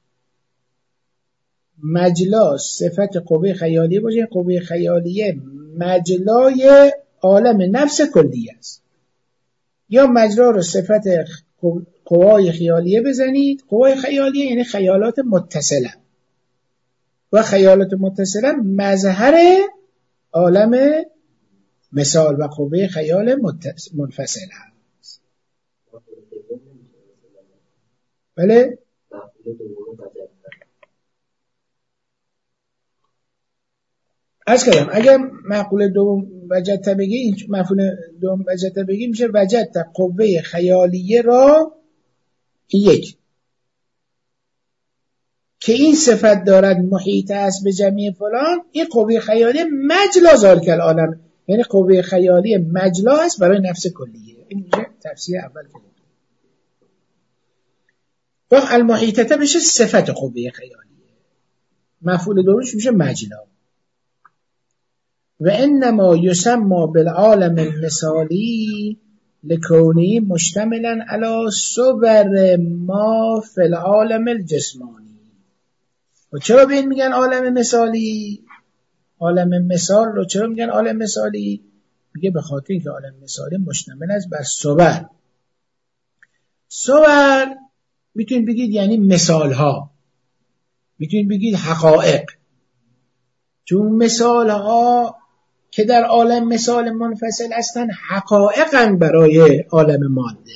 مجلا صفت قوه خیالیه باشه، قوه خیالیه مجلای عالم نفس کلیه است. یا مجلا رو صفت قوای خیالیه بزنید، قوای خیالیه یعنی خیالات متصله و خیالات متصله مظهر عالم مثال و قوه خیال منفصل هست. بله؟ عرض کردم اگر معقول دوم وجدت بگی، مفعول دوم وجدت بگی میشه وجدت قوه خیالیه را یک. که این صفت دارد محیط است به جمعی فلان، این قوه خیالی مجلا ذالک العالم، یعنی قوه خیالی مجلا است برای نفس کلیه. این میشه تفسیر اول که با المحیطه بشه صفت قوه خیالیه، مفعول دومش میشه مجلا. و انما یسمى بالعالم المثالی لکونه مشتملا علی صور ما فی العالم الجسمانی. و چرا به این میگن عالم مثالی؟ عالم مثال رو چرا میگن عالم مثالی؟ میگه به خاطر اینکه عالم مثالی مشتمل است بر صور. صور میتونید بگید یعنی مثال ها، میتونید بگید حقایق، چون مثال ها که در عالم مثال منفصل هستن حقایقاً برای عالم ماده.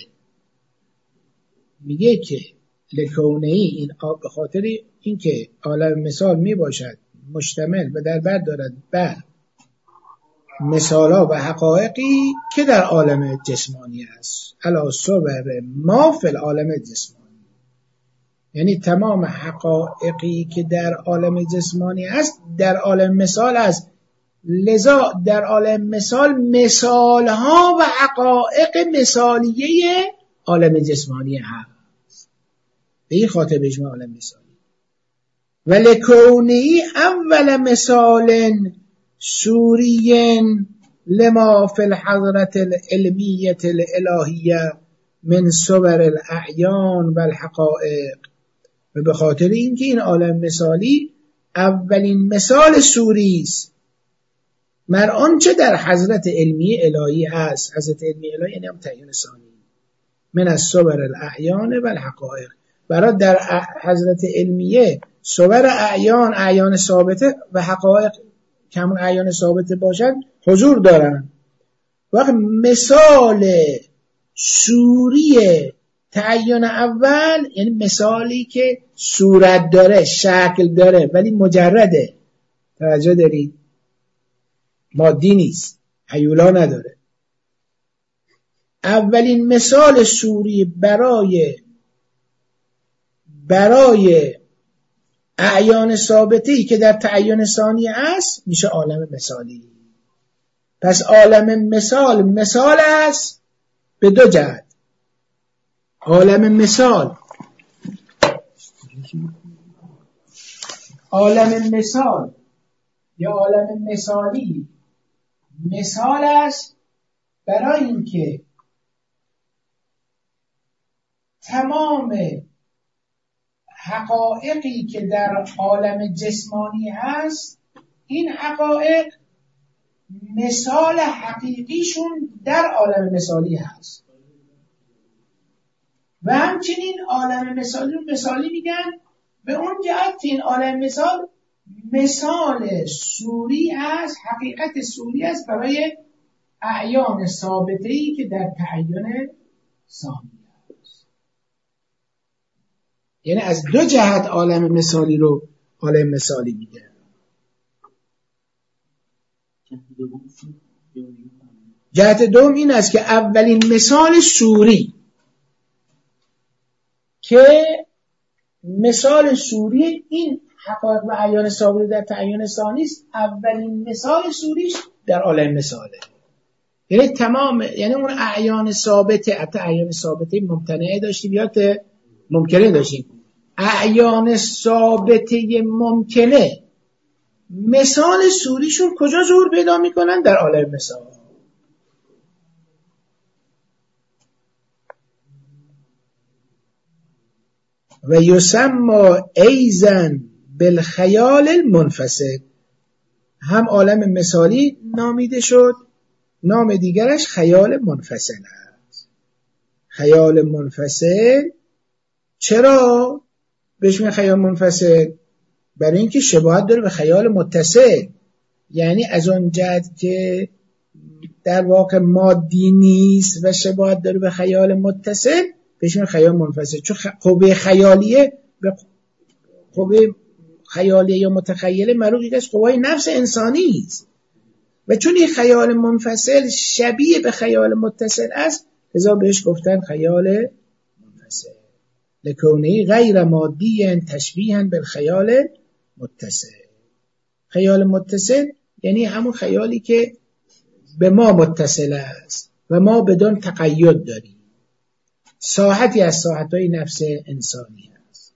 میگه که لکونه این به خاطر اینکه عالم مثال میباشد مشتمل و در بر دارد بر مثالها و حقایقی که در عالم جسمانی است، علی صور ما فی العالم جسمانی، یعنی تمام حقایقی که در عالم جسمانی است در عالم مثال است. لذا در عالم مثالها و حقایق مثالیه عالم جسمانی هست، به این خاطر بهش میگن عالم مثالی. و لکونه اول مثال سوری لما فی الحضرة العلمیة الالهیه من صور الاعیان و الحقائق، و به خاطر اینکه این عالم مثالی اولین مثال سوری است مر آنچه در حضرت علمی الهی هست. حضرت علمی الهی یعنی هم تعیین ثانی، من از صور الاعیان و الحقائق، برای در حضرت علمیه صور اعیان ثابته و حقایق که همون اعیان ثابته باشد حضور دارن. وقت مثال سوری تعین اول یعنی مثالی که صورت داره، شکل داره ولی مجرده، توجه دارید، مادی نیست، هیولا نداره. اولین مثال سوری برای اعیان ثابتی که در تعین ثانی است میشه عالم مثالی. پس عالم مثال است به دو جهت. عالم مثال یا عالم مثالی مثال است برای اینکه تمام حقایقی که در عالم جسمانی هست این حقایق مثال حقیقیشون در عالم مثالی هست. و همچنین عالم مثالی میگن به اون جهت که این عالم مثال سوری هست، حقیقت سوری است برای اعیان ثابته‌ای که در تعین ثانی است. یعنی از دو جهت عالم مثالی رو عالم مثالی میگه. جهت دوم این است که اولین مثال سوری که مثال سوری این حقایق و اعیان ثابت در تعین ثانی است، اولین مثال سوریش در عالم مثاله. یعنی یعنی اون اعیان ثابته، حتی اعیان ثابته ممتنعه داشتیم یا ممکنه داشتیم، اعیان ثابته ممکنه مثال سوریشون کجا ظهور پیدا میکنن؟ در عالم مثال. و یسمى ایضا بالخیال المنفصل، هم عالم مثالی نامیده شد، نام دیگرش خیال منفصل است. خیال منفصل چرا بهش میگن خیال منفصل؟ برای اینکه شباهت داره به خیال متصل، یعنی از اون جهت که در واقع مادی نیست و شباهت داره به خیال متصل بهش میگن خیال منفصل. چون قوه خیالیه به قوه خیالیه یا متخیله مربوط است قوای نفس انسانی است، و چون این خیال منفصل شبیه به خیال متصل است لذا بهش گفتن خیال منفصل. لکونه غیر مادی تشبیها بالخیال متصل. خیال متصل یعنی همون خیالی که به ما متصل است و ما بدون تقید داریم، ساحتی از ساحتهای نفس انسانی است.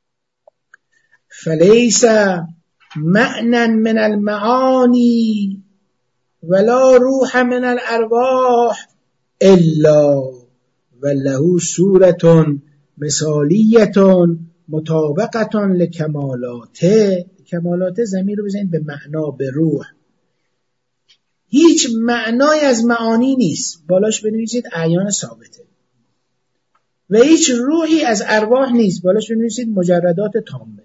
فلیس معنى من المعانی ولا روح من الارواح الا وله صورة مثالیة مطابقة لکمالاته. کمالات ضمیر رو بزنید به معنا، به روح. هیچ معنای از معانی نیست، بالاش بنویسید اعیان ثابته. و هیچ روحی از ارواح نیست، بالاش بنویسید مجردات تامه.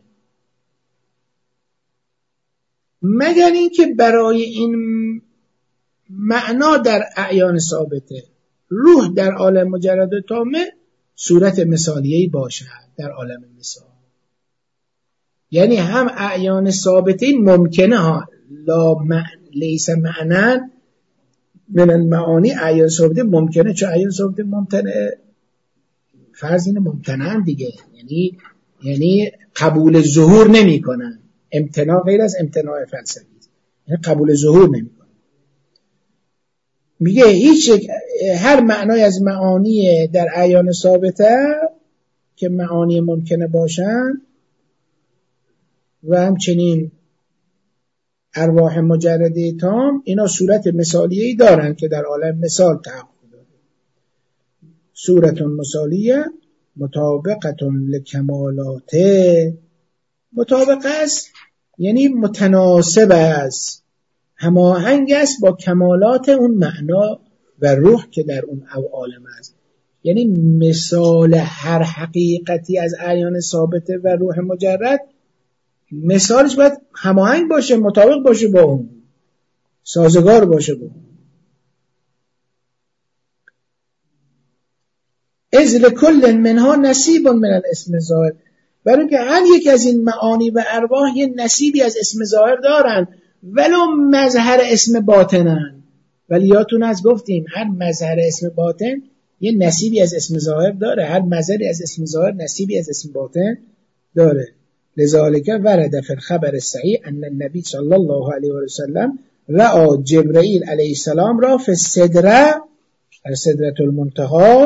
مگر اینکه برای این معنا در اعیان ثابته، روح در عالم مجردات تامه صورت مثالیه‌ای باشد در عالم مثال. یعنی هم اعیان ثابته ممکنه ها، لیس معنی من المعانی، اعیان ثابته ممکنه، چون اعیان ثابته ممکنه فرض اینه ممکنن دیگه، یعنی قبول ظهور نمی کنن. امتناع غیر از امتناع فلسفی، یعنی قبول ظهور نمی کنن. میگه هر معنای از معانی در اعیان ثابته که معانی ممکنه باشن و همچنین ارواح مجرده تام، اینا صورت مثالیه‌ای دارن که در عالم مثال تحقق داره. صورت مثالیه مطابقة لکمالاته. مطابق است یعنی متناسب است، هماهنگ است با کمالات اون معنا و روح که در اون عالم است. یعنی مثال هر حقیقتی از اعیان ثابته و روح مجرد، مثالش باید هماهنگ باشه، مطابق باشه با اون، سازگار باشه با اون. اذ لکل منها نصیب من الاسم ظاهر. برای اینکه هر یک از این معانی و ارواح یه نصیبی از اسم ظاهر دارن، ولو مظهر اسم باطنن. ولی یادتون از گفتیم هر مظهر اسم باطن یه نصیبی از اسم ظاهر داره، هر مظهری از اسم ظاهر نصیبی از اسم باطن داره. لذالک ورد فی الخبر الصحیح ان النبی صلی الله علیه و سلم رأى جبرائیل علیه السلام را فی السدره، السدرة المنتهى،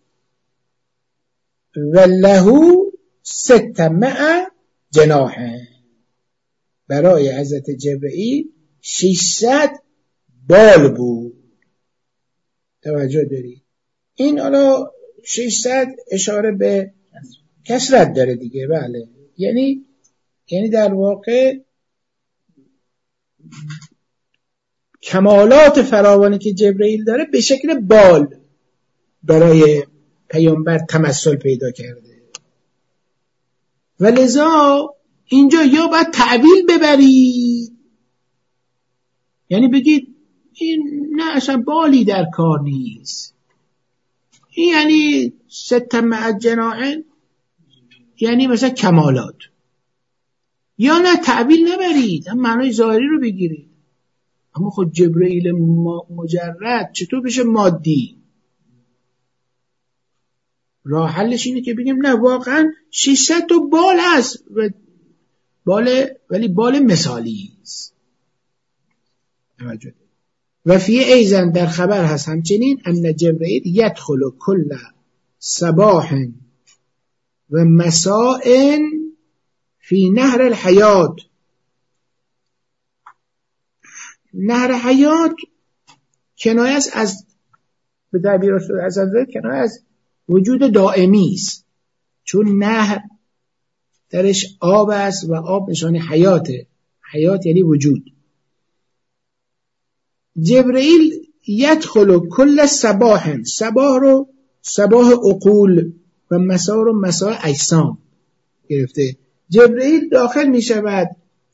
و له 600 جناح. برای حضرت جبرائیل 600 بال بود. توجه دارید؟ این حالا 600 اشاره به کثرت داره دیگه. بله، یعنی در واقع کمالات فراوانی که جبرائیل داره به شکل بال برای پیامبر تمثل پیدا کرده. و لذا اینجا یا باید تعبیل ببرید، یعنی بگید این نه اصلا بالی در کار نیست، این یعنی 600 جناح یعنی مثلا کمالات، یا نه تعبیل نبرید، هم معنای ظاهری رو بگیرید. اما خود جبرائیل مجرد چطور بشه مادی؟ راه حلش اینه که بگیم نه واقعا 600 تا بال هست ولی بال مثالی است. و فی ایزن در خبر هست همچنین ان جبرائیل یدخل کل صباح و مساء فی نهر الحیات. نهر حیات کنایه است از، به تعبیر رسول از کنایه از وجود دائمی است، چون نهر درش آب است و آب نشانه حیاته. حیات یعنی وجود. جبرائیل یدخل کل صباح، صباح رو صباح عقول و مساء رو مساء اجسام گرفته. جبرائیل داخل می شود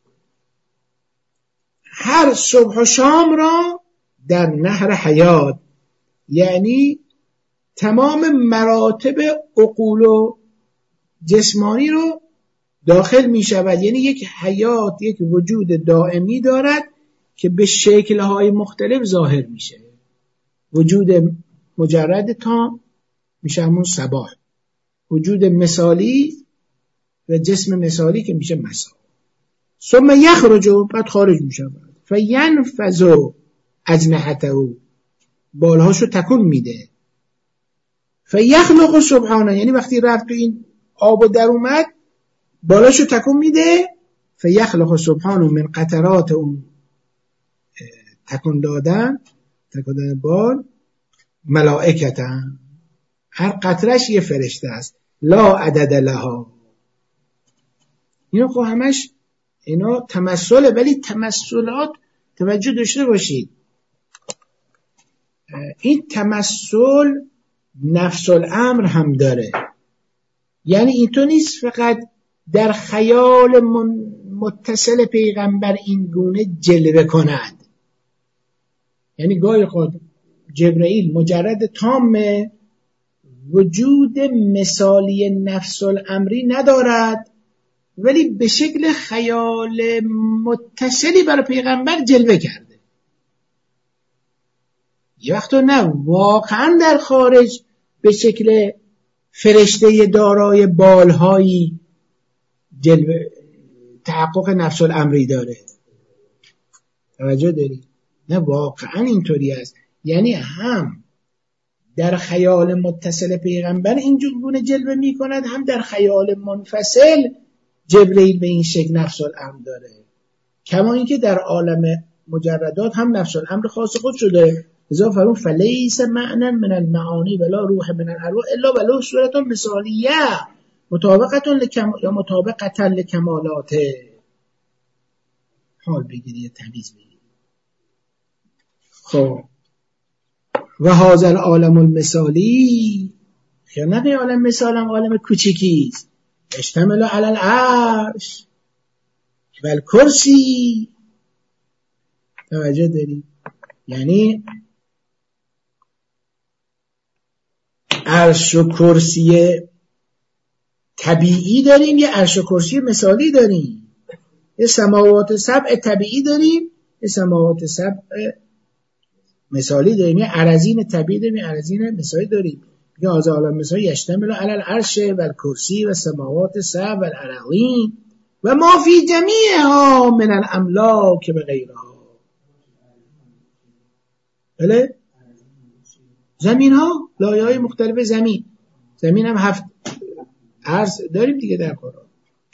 هر صبح و شام را در نهر حیات، یعنی تمام مراتب عقول و جسمانی رو داخل می شود. یعنی یک حیات، یک وجود دائمی دارد که به شکل‌های مختلف ظاهر میشه. وجود مجرد تام میشه همون صباح، وجود مثالی و جسم مثالی که میشه مثال. ثم یخرج، بعد خارج میشه، فینفذ اجنحته، بالهاشو تکون میده. فیخلق سبحانه، یعنی وقتی رفت تو این آب و در اومد بالاشو تکون میده. فیخلق سبحانه من قطرات اون تکون دادن بال ملائکتن، هر قطرش یه فرشته است، لا عدد لها. اینو خب همش اینا تمثله، ولی تمثلات توجه داشته باشید، این تمثل نفس الامر هم داره. یعنی اینطور نیست فقط در خیال متصل پیغمبر این گونه جلوه کند. یعنی گاهی خود جبرئیل مجرد تام وجود مثالی نفس الامری ندارد، ولی به شکل خیال متصلی برای پیغمبر جلوه کرده. یه وقتا نه، واقعا در خارج به شکل فرشته دارای بالهایی جلوه تحقق نفس الامری داره. توجه داری؟ نه واقعا اینطوری است. یعنی هم در خیال متصل پیغمبر اینجور گونه جلوه می کند، هم در خیال منفصل جبرئیل به این شکل نفس الامر داره. کما اینکه در عالم مجردات هم نفس الامر خاص خود شده. لذا فرمود فلیس معنی من المعانی ولا روح من الارواح الا ولو صورت مثالیه مطابقتا لکمالاته. حال بگیری، تمیز بگیری. خب و هذا العالم المثالی، خیانت عالم مثالم عالم کوچیکیست، اشتمل علی العرش و الکرسی. توجه داری؟ یعنی عرش و کرسی طبیعی داریم، یه عرش و کرسی مثالی داریم، یه سماوات سبع طبیعی داریم، یه سماوات سبع مثالی داریم، یه ارضین طبیعی داریم، یه ارضین مثالی داریم. یه هذا العالم مثالی یشتمل علی العرش و الکرسی و سماوات سبع و الاراضین و ما فی جمیعها من الاملاک و غیرها. بله؟ زمین ها، لایه های مختلف زمین هم 7 عرض داریم دیگه در قرآن.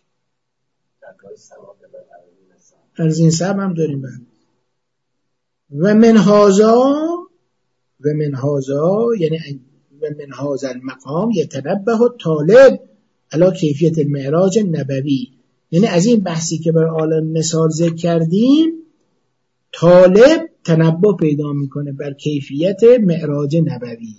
ارضین سبع هم داریم. و من هذا یعنی و من هذا المقام یتنبه طالب علی کیفیت المعراج النبوی. یعنی از این بحثی که بر عالم مثال ذکر کردیم، طالب تنبه پیدا میکنه بر کیفیت معراج نبوی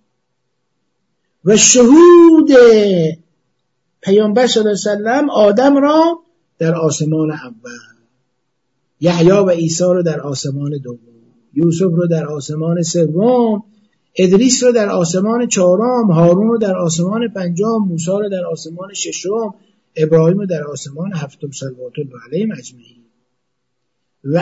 و شهود پیامبر صلی الله علیه و سلم آدم را در آسمان اول، یحیی و عیسی رو در آسمان دوم، یوسف رو در آسمان سوم، ادریس رو در آسمان چهارم، هارون رو در آسمان پنجم، موسی رو در آسمان ششم، ابراهیم رو در آسمان هفتم، صلوات الله علیهم اجمعین. و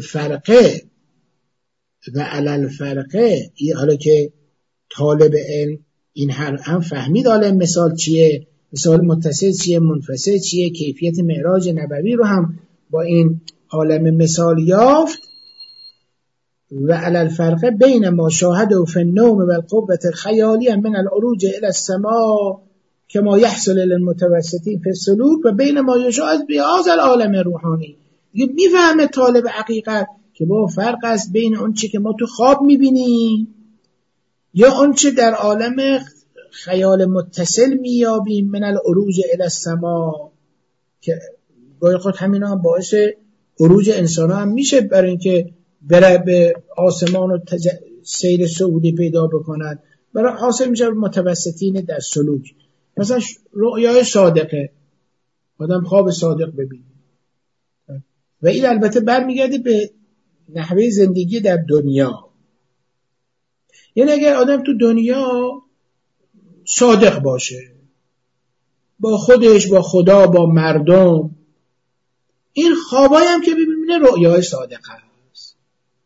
علی الفرقه حالا که طالب علم این هم فهمید عالم مثال چیه، مثال متصل چیه، منفصل چیه، کیفیت معراج نبوی رو هم با این عالم مثال یافت. و علی الفرقه بین ما شاهده فی النوم و القوة الخیالیه من العروج الى السماء کما یحصل للمتوسطین فی السلوک و بین ما یشاهد بهذا العالم روحانی. میفهمه طالب حقیقت که با فرق است بین اون چی که ما تو خواب میبینیم یا اون چی در عالم خیال متصل میابیم من العروج الی السماء، که گاهی خود همینا هم باعث عروج انسان هم میشه برای اینکه بره به آسمان و سیر صعودی پیدا بکنند، برای حاصل میشه متوسطین در سلوک. مثلا رؤیای صادقه، آدم خواب صادق ببینه و این البته برمیگرده به نحوه زندگی در دنیا. یعنی اگر آدم تو دنیا صادق باشه با خودش، با خدا، با مردم، این خوابایی هم که ببینه رؤیای صادقه است.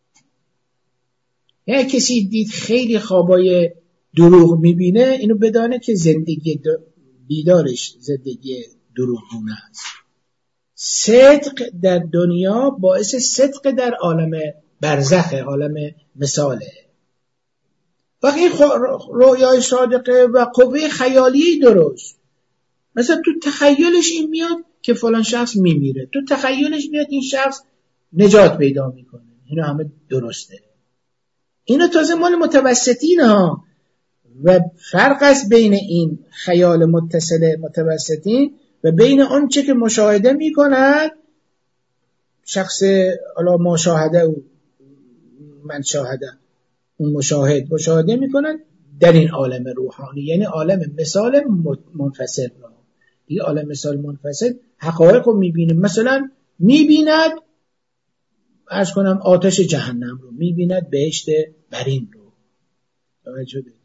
یعنی کسی دید خیلی خوابای دروغ میبینه، اینو بدانه که زندگی بیدارش زندگی دروغگونه است. صدق در دنیا باعث صدق در عالم برزخ، عالم مثاله. وقتی رویای صادقه و قوه خیالی درست، مثلا تو تخیلش این میاد که فلان شخص میمیره، تو تخیلش میاد این شخص نجات پیدا میکنه، اینا همه درسته. اینا تازه مال متوسطین ها. و فرق است بین این خیال متصل متوسطین و بین اون چه که مشاهده میکند شخص، الا ما شاهده و من شاهده، اون مشاهده میکنن در این عالم روحانی، یعنی عالم مثال منفصل را. این عالم مثال منفصل حقایق رو میبینه. مثلا میبیند، عرض کنم، آتش جهنم رو میبیند، بهشت برین رو. توجه بدید.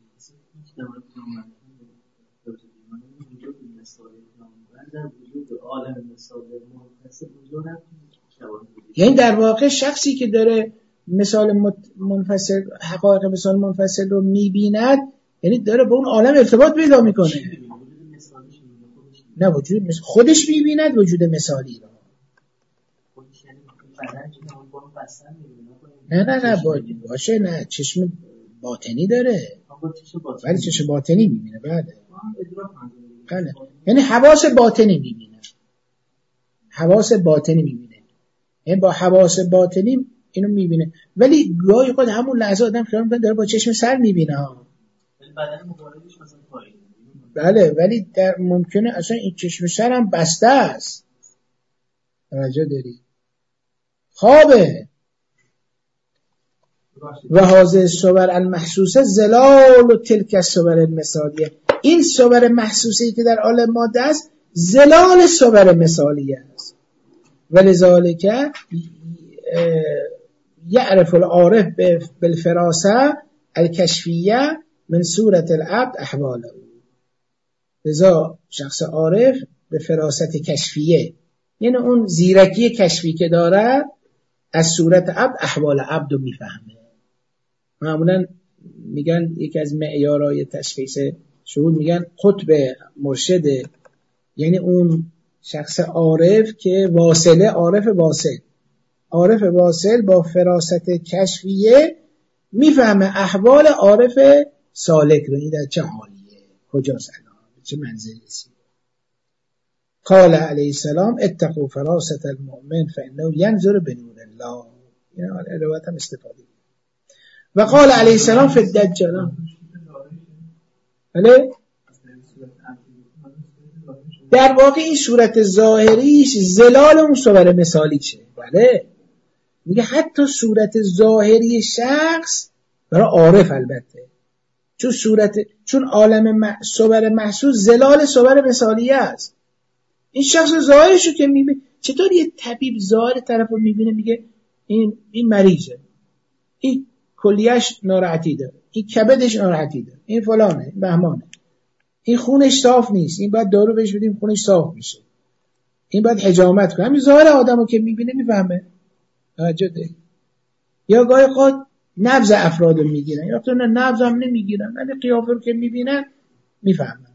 یعنی در واقع شخصی که داره مثال منفصل، حقایق مثال منفصل رو میبیند، یعنی داره به اون عالم ارتباط پیدا میکنه. نه وجود خودش میبیند وجود مثالی رو. نه باشه، نه چشم باطنی داره، ولی چشم باطنی میبینه. بله یعنی حواس باطنی میبینه، حواس باطنی میبینه، یعنی با حواس باطنی اینو میبینه. ولی گاهی خود همون لحظه آدم خیال میکنه داره با چشم سر میبینه ها. بله ولی در ممکنه اصلا این چشم سر هم بسته است. توجه داری؟ خوابه. و هذه الصور المحسوسه زلال و تلک الصور المثالیه. این صور محسوسه‌ای که در عالم ماده است زلال صور مثالیه است. ولذالک یعرف العارف بالفراسه الکشفیه من صورت العبد احواله. لذا شخص عارف به فراست کشفیه، یعنی اون زیرکی کشفی که داره، از صورت عبد احوال عبد رو میفهمه. معمولا میگن یکی از معیارهای تشخیص شهود میگن قطب مرشد، یعنی اون شخص عارف که واصله، عارف واصل با فراست کشفیه میفهمه احوال عارف سالک رو، این در چه حالیه، کجاست الان، چه منزلی است. قال علیه السلام اتقوا فراست المؤمن فانه ینظر بنور الله. این روایت هم استفاده. و قال علیه السلام فی الدجال. بله در واقع این صورت ظاهریش زلال اون صور مثالیشه. بله میگه حتی صورت ظاهری شخص برای عارف، البته چون عالم صور محسوس زلال صور مثالیه است. این شخص ظاهرشو که میبینه، چطور یه طبیب ظاهر طرف رو میبینه میگه این مریضه، این کلیهش ناراحتی داره، این کبدش ناراحتی داره، این فلانه، این بهمانه، این خونش صاف نیست، این باید دارو بهش بدیم خونش صاف میشه، این باید حجامت کنه. همین ظاهر آدمو که میبینه میفهمه. توجه ده. یا گاهی اوقات نبض افراد رو میگیرن، یا تو نه نبض هم نمیگیرن، ولی قیافه رو که میبینن میفهمن.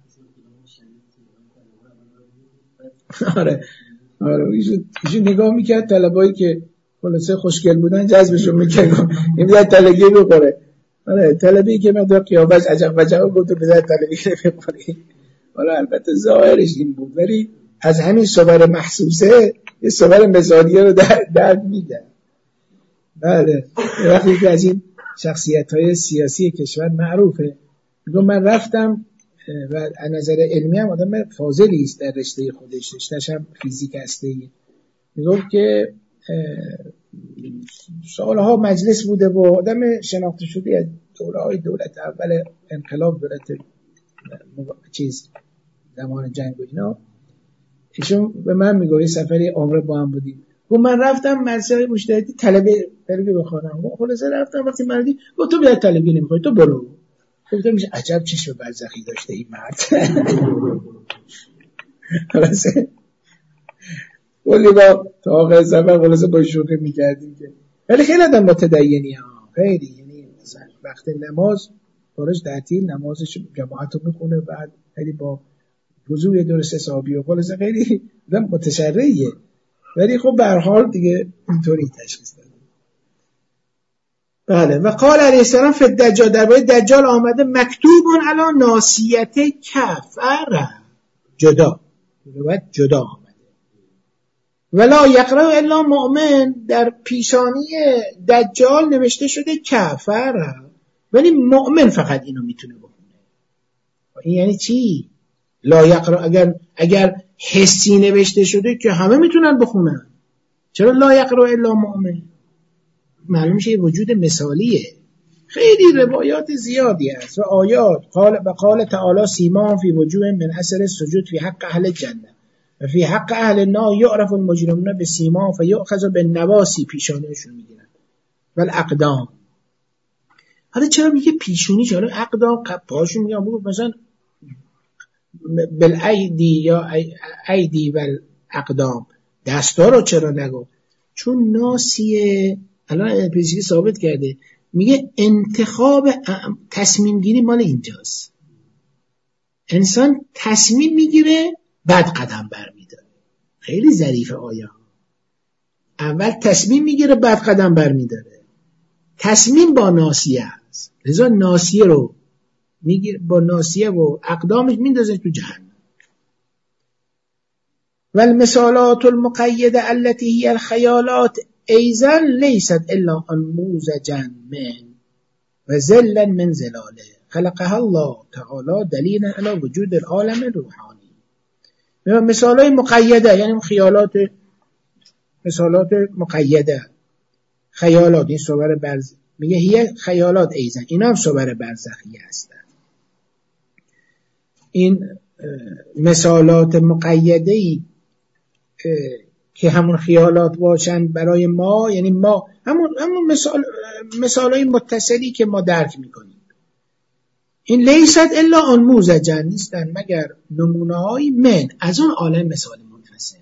آره ایشون نگاه میکرد طلبایی که خلاصه خوشگل بودن جذبشون میکرد، این بیاد طلبی بخوره. آره طلبی که من دو قیافش عجب وجب بود و بیاد طلبی بخوره. حالا البته ظاهرش این بود، ولی از همین صور محسوسه یه صور مثالیه رو درک میده. بله وقتی که از این شخصیت‌های سیاسی کشور معروفه، میگم من رفتم و از نظر علمی هم آدم فاضلی است در رشته خودش، رشته‌ش هم فیزیک هسته‌ای. میگم که سالها مجلس بوده و آدم شناخته شده از دوره‌های دولت اول انقلاب، دولت زمان جنگ و اینا. ایشون به من میگه سفری عمره با هم بودیم، گفت من رفتم مدرسه مجتهدی طلبه بخونم، خلاص رفتم وقتی مردی گفت تو بیاد طلبی نمیخوای تو برو. گفتم میشه عجب چشم برزخی داشته این مرد. خلاص ولی با تا آخر سفر خلاص با شوخی میکردیم که ولی خیلی آدم متدینی ها، خیلی، یعنی مثلا وقت نماز خارج تعطیل نمازش جماعت رو میخونه، بعد خیلی با وضوء درست حسابی و خلاصه خیلی متشرعیه، ولی خب به هر حال دیگه اینطوری تشخیص داده. بله. و قال علیه السلام فی الدجال، درباره دجال آمده مکتوبون علی ناصیت کفر، جدا آمده. ولا یقرأ الا مؤمن، در پیشانی دجال نوشته شده کفر، ولی مؤمن فقط اینو میتونه بخونه. این یعنی چی؟ لا یقرأ، اگر حسی نوشته شده که همه میتونن بخونن، چرا لا یقرأ الا مؤمن؟ معلوم میشه وجود مثالیه. خیلی روایات زیادی است و آیات. قال تعالی سیماهم فی وجوههم من اثر السجود فی حق اهل الجنه و فی حق اهل النار یعرف المجرمون بسیماهم فیؤخذ بالنواصی، پیشانیشون میگیرن و الاقدام. حالا چرا میگه پیشونی؟ چرا اقدام پاشون میگن مثلا بالایدی یا ایدی و الاقدام، دستا رو چرا نگو؟ چون ناسیه الان پیشگی ثابت کرده، میگه انتخاب تصمیم گیری مال اینجاست. انسان تصمیم میگیره بعد قدم برمیداره. خیلی ظریف آیه. اول تصمیم میگیره بعد قدم برمیداره. تصمیم با ناسیه است، لذا ناسیه رو میگیره، با ناسیه و اقدامش میندازه تو جهنم. والمثالات المقیده التي هي الخیالات ایزن لیست الا انموذجا من و ذلا من ذلاله خلقها الله تعالی دلیلا علی وجود العالم الروحانی. مثالای مقیده یعنی خیالات، مثالات مقیده، خیالات، این صور برز میگه هی خیالات ایزن، اینا هم صور برزخی هستن. این مثالات مقیده‌ای که همون خیالات باشن برای ما، یعنی ما همون مثالای متصلی که ما درک میکنیم. این لیست الا انموذجا، نیستن مگر نمونه‌های من از اون عالم مثال منفصل.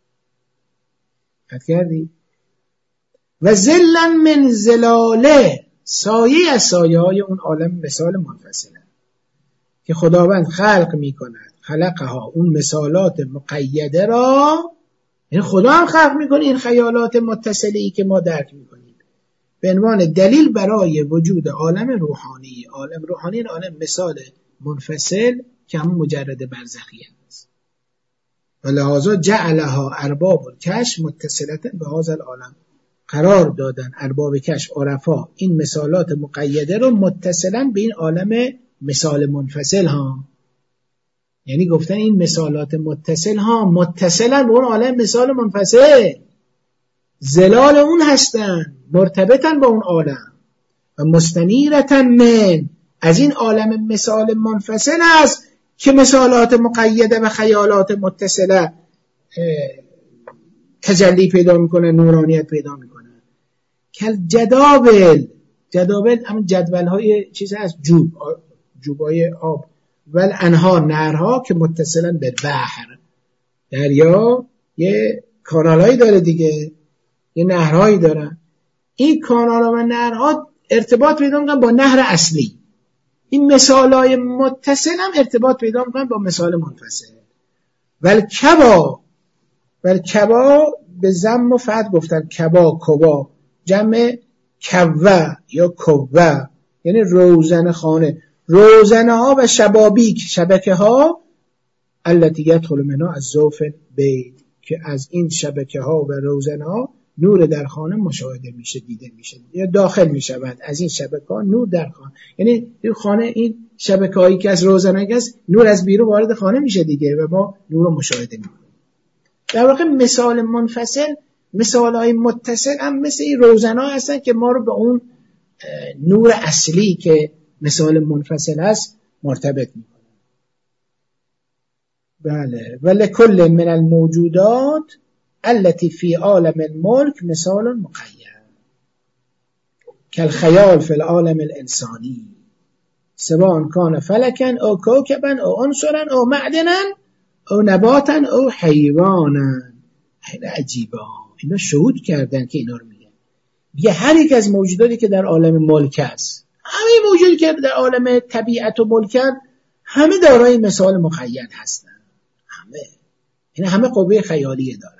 فکر کردی؟ و ذلا من ذلاله، سایه از سایه های اون عالم مثال منفصله که خداوند خلق میکند. خلقها، اون مثالات مقیده را، این خدا هم خلق میکنه این خیالات متصلی که ما درک میکنیم به عنوان دلیل برای وجود عالم روحانی. عالم روحانی این عالم مثال منفصل که همون مجرد برزخی است. و لحاظا جعلها ارباب الکشف متصلتا به هذا العالم، قرار دادن ارباب کشف عرفا این مثالات مقیده رو متصلا به این عالم مثال منفصل ها. یعنی گفتن این مثالات متصل ها متصلا به اون عالم مثال منفصل، زلال اون هستن، مرتبطن با اون عالم و مستنیرتن من، از این عالم مثال منفصل است که مثالات مقیده و خیالات متصله تجلی پیدا میکنه، نورانیت پیدا میکنه. کل جداول، جداول همون جدول های چیز هست، جوبای آب، ول انهار، نهرها که متصلا به بحر، دریا یه کانالایی داره دیگه، یه نهرهایی دارن. این کانالها و نهرها ارتباط پیدا میکنن با نهر اصلی. این مثالای متصل هم ارتباط پیدا میکنن با مثال منفصل. والکبا به ضم و فتح گفتن، کبا جمع کوه یا کوه یعنی روزن خانه، روزنه ها و شبابیک، شبکه ها، التي يدخل منها الضوء البيت، که از این شبکه ها و روزنه ها نور در خانه مشاهده میشه، دیده میشه یا داخل میشود. از این شبکه ها نور در خانه، یعنی این خانه، این شبکه هایی که از روزنه است، نور از بیرون وارد خانه میشه دیگه و ما نور رو مشاهده میکنیم. در واقع مثال منفصل، مثال های متصل هم مثل این روزنه ها هستن که ما رو به اون نور اصلی که مثال منفصل است مرتبط میکنه. بله. ولکل من الموجودات التي في عالم الملك مثال مقید كالخيال في العالم الانسانی سواء كان فلكا او كوكبا او عنصرا او معدنا او نباتا او حیوانا. خیلی عجیبه، اینا شهود کردن که اینا رو میگن. یه هر یک از موجوداتی که در عالم ملک است، همه موجودی که در عالم طبیعت و ملکن، همه دارای مثال مقید هستن. همه قوه خیالیه دارن.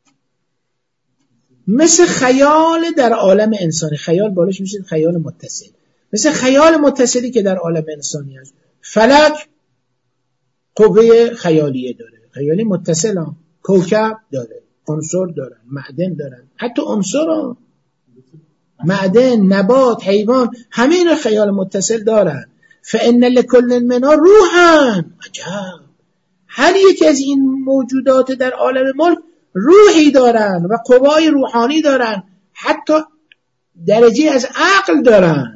مثل خیال در عالم انسانی، خیال بالاش میشه خیال متصل، مثل خیال متصلی که در عالم انسانی هست. فلک قوه خیالیه داره، خیالی متصل هم. کوکب داره، عنصر دارن، معدن دارن، حتی عنصر هم. معدن، نبات، حیوان، همه اینا خیال متصل دارن. فإن لكل منها روحا. عجب، هر یک از این موجودات در عالم ملک روحی دارن و قوای روحانی دارن، حتی درجه از عقل دارن.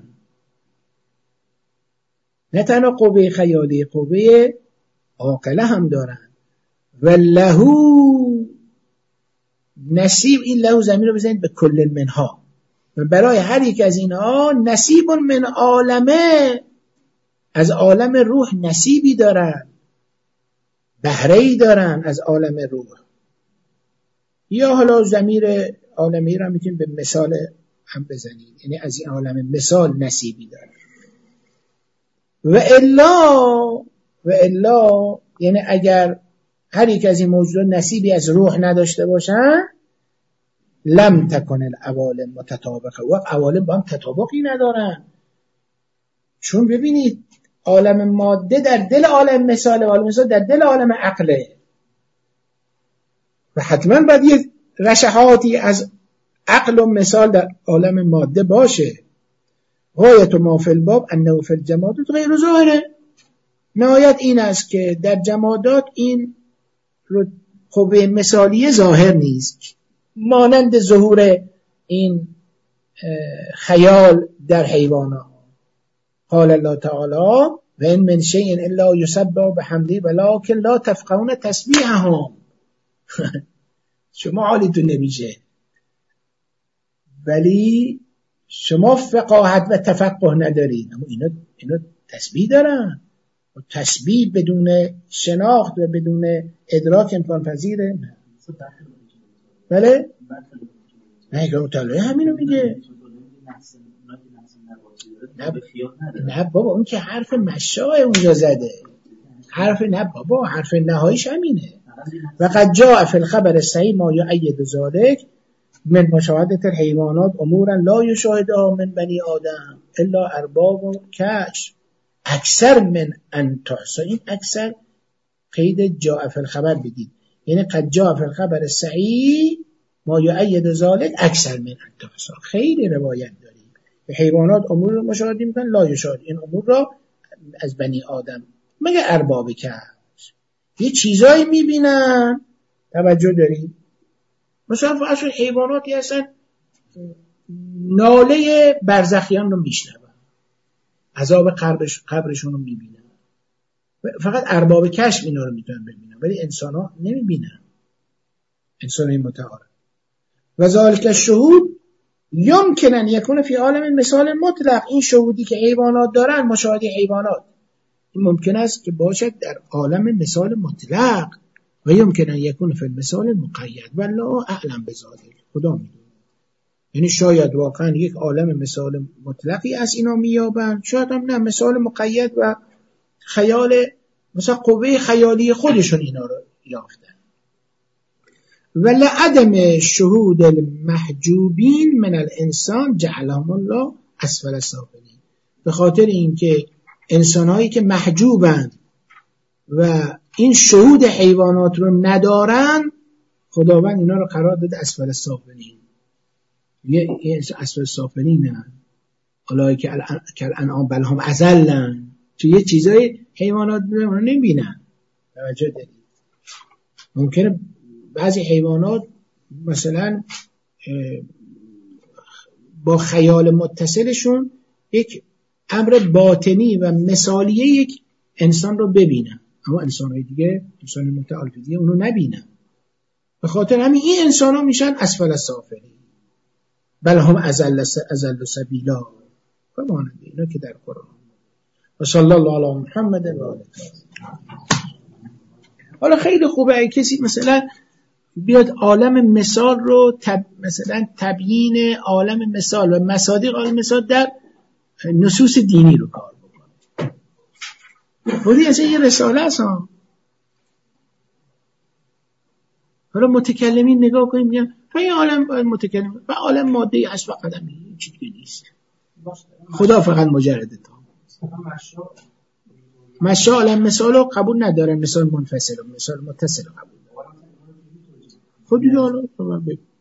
نه تنها قوه خیالی، قوه عاقله هم دارن. و لهو نصیب، این لهو زمین رو بزنید به کل منها، و برای هر یک از اینها نصیب من عالمه، از عالم روح نصیبی دارن، بهره‌ای دارن از عالم روح. یا حالا ضمیر عالمی را میتونیم به مثال هم بزنید، یعنی از این عالم مثال نصیبی دارن. و الا یعنی اگر هر یک از این موجودات نصیبی از روح نداشته باشن، لم تکن العوالم متطابقه، و عوالم با هم تطابقی ندارن. چون ببینید عالم ماده در دل عالم مثال، عالم مثال در دل عالم عقله، و حتما باید یه رشحاتی از عقل و مثال در عالم ماده باشه. غایت ما فی الباب انه فی الجمادات غیر ظاهره. نهایت این است که در جمادات این قوه مثالی ظاهر نیست، مانند ظهور این خیال در حیوانات. قال الله تعالی و ان من شیء الا یسبح بحمده ولکن لا تفقهون تسبیحهم. شما حالتون نمیشه، ولی شما فقاهت و تفقه ندارید، اما اینا تسبیح دارن. و تسبیح بدون شناخت و بدون ادراک امکان پذیره. بله؟ نه که مطالعه همینو میگه. نه بابا، اون که حرف مشاه اونجا زده، حرف نهاییش همینه. و قد جاء فی الخبر الصحیح ما یؤید ذلک من مشاهده الحیوانات امورا لا یشاهدها من بنی آدم الا ارباب کشف اکثر من ان تحصى. این اکثر قید جاء فی الخبر بدید، یعنی قد جاء فی الخبر الصحیح ما یؤید ذلک اکثر من ان تحصى. خیلی روایت داریم به حیوانات امور رو مشاهده میکنن لا یشاهد، این امور را از بنی آدم مگه ارباب کشف یه چیزایی میبینن. توجه دارید؟ مثلا اصلا حیواناتی هستن ناله برزخیان رو میشنون، عذاب قبرشون رو میبینن. فقط ارباب کشف اینا رو میتونن ببینن، ولی انسان ها نمیبینن، انسان های متعارف. و ذالک الشهود یمکن ان یکون فی عالم مثال مطلق. این شهودی که حیوانات دارن، مشاهده حیوانات، این ممکن است که باشد در عالم مثال مطلق، و یمکن ان یکون فی المثال مقید والله اعلم بذلک. خدا میدونه. یعنی شاید واقعا یک عالم مثال مطلقی از اینا میابن، شاید هم نه، مثال مقید و خیال، مثلا قوه خیالی خودشون اینا رو یافتن. ولعدم شهود المحجوبین من الانسان جعلهم الله اسفل السافلین. به خاطر اینکه انسانهایی که محجوبند و این شهود حیوانات رو ندارن، خداوند اینا رو قرار داده اسفل السافلین. یه اسفل السافلین اولایی که الانعام بل هم اضلن، تو یه چیزای حیوانات رو نمیبینن. توجه دارید؟ ممکنه بعضی حیوانات مثلا با خیال متصلشون یک امر باطنی و مثالیه یک انسان رو ببینن، اما انسان‌های دیگه، انسان متعال دیگه اونو نبینن. به خاطر همین این انسان‌ها میشن اسفل السافلین، بل هم اضل سبیلا. بمانند اینا که در قرآن. و صلی الله علی محمد و آله. حالا خیلی خوبه کسی مثلا بیاد عالم مثال رو مثلا تبیین عالم مثال و مصادیق عالم مثال در نصوص دینی رو کار بکنه. خودی اصلا یه رساله هست ها. حالا متکلمین نگاه کنیم میگن این عالم باید متکلم و عالم ماده‌ای هست فقط همین چیزی نیست. خدا فقط مجرد تام. مشا عالم مثال رو قبول نداره، مثال منفصل و مثال متصل قبول داره. خودی حالا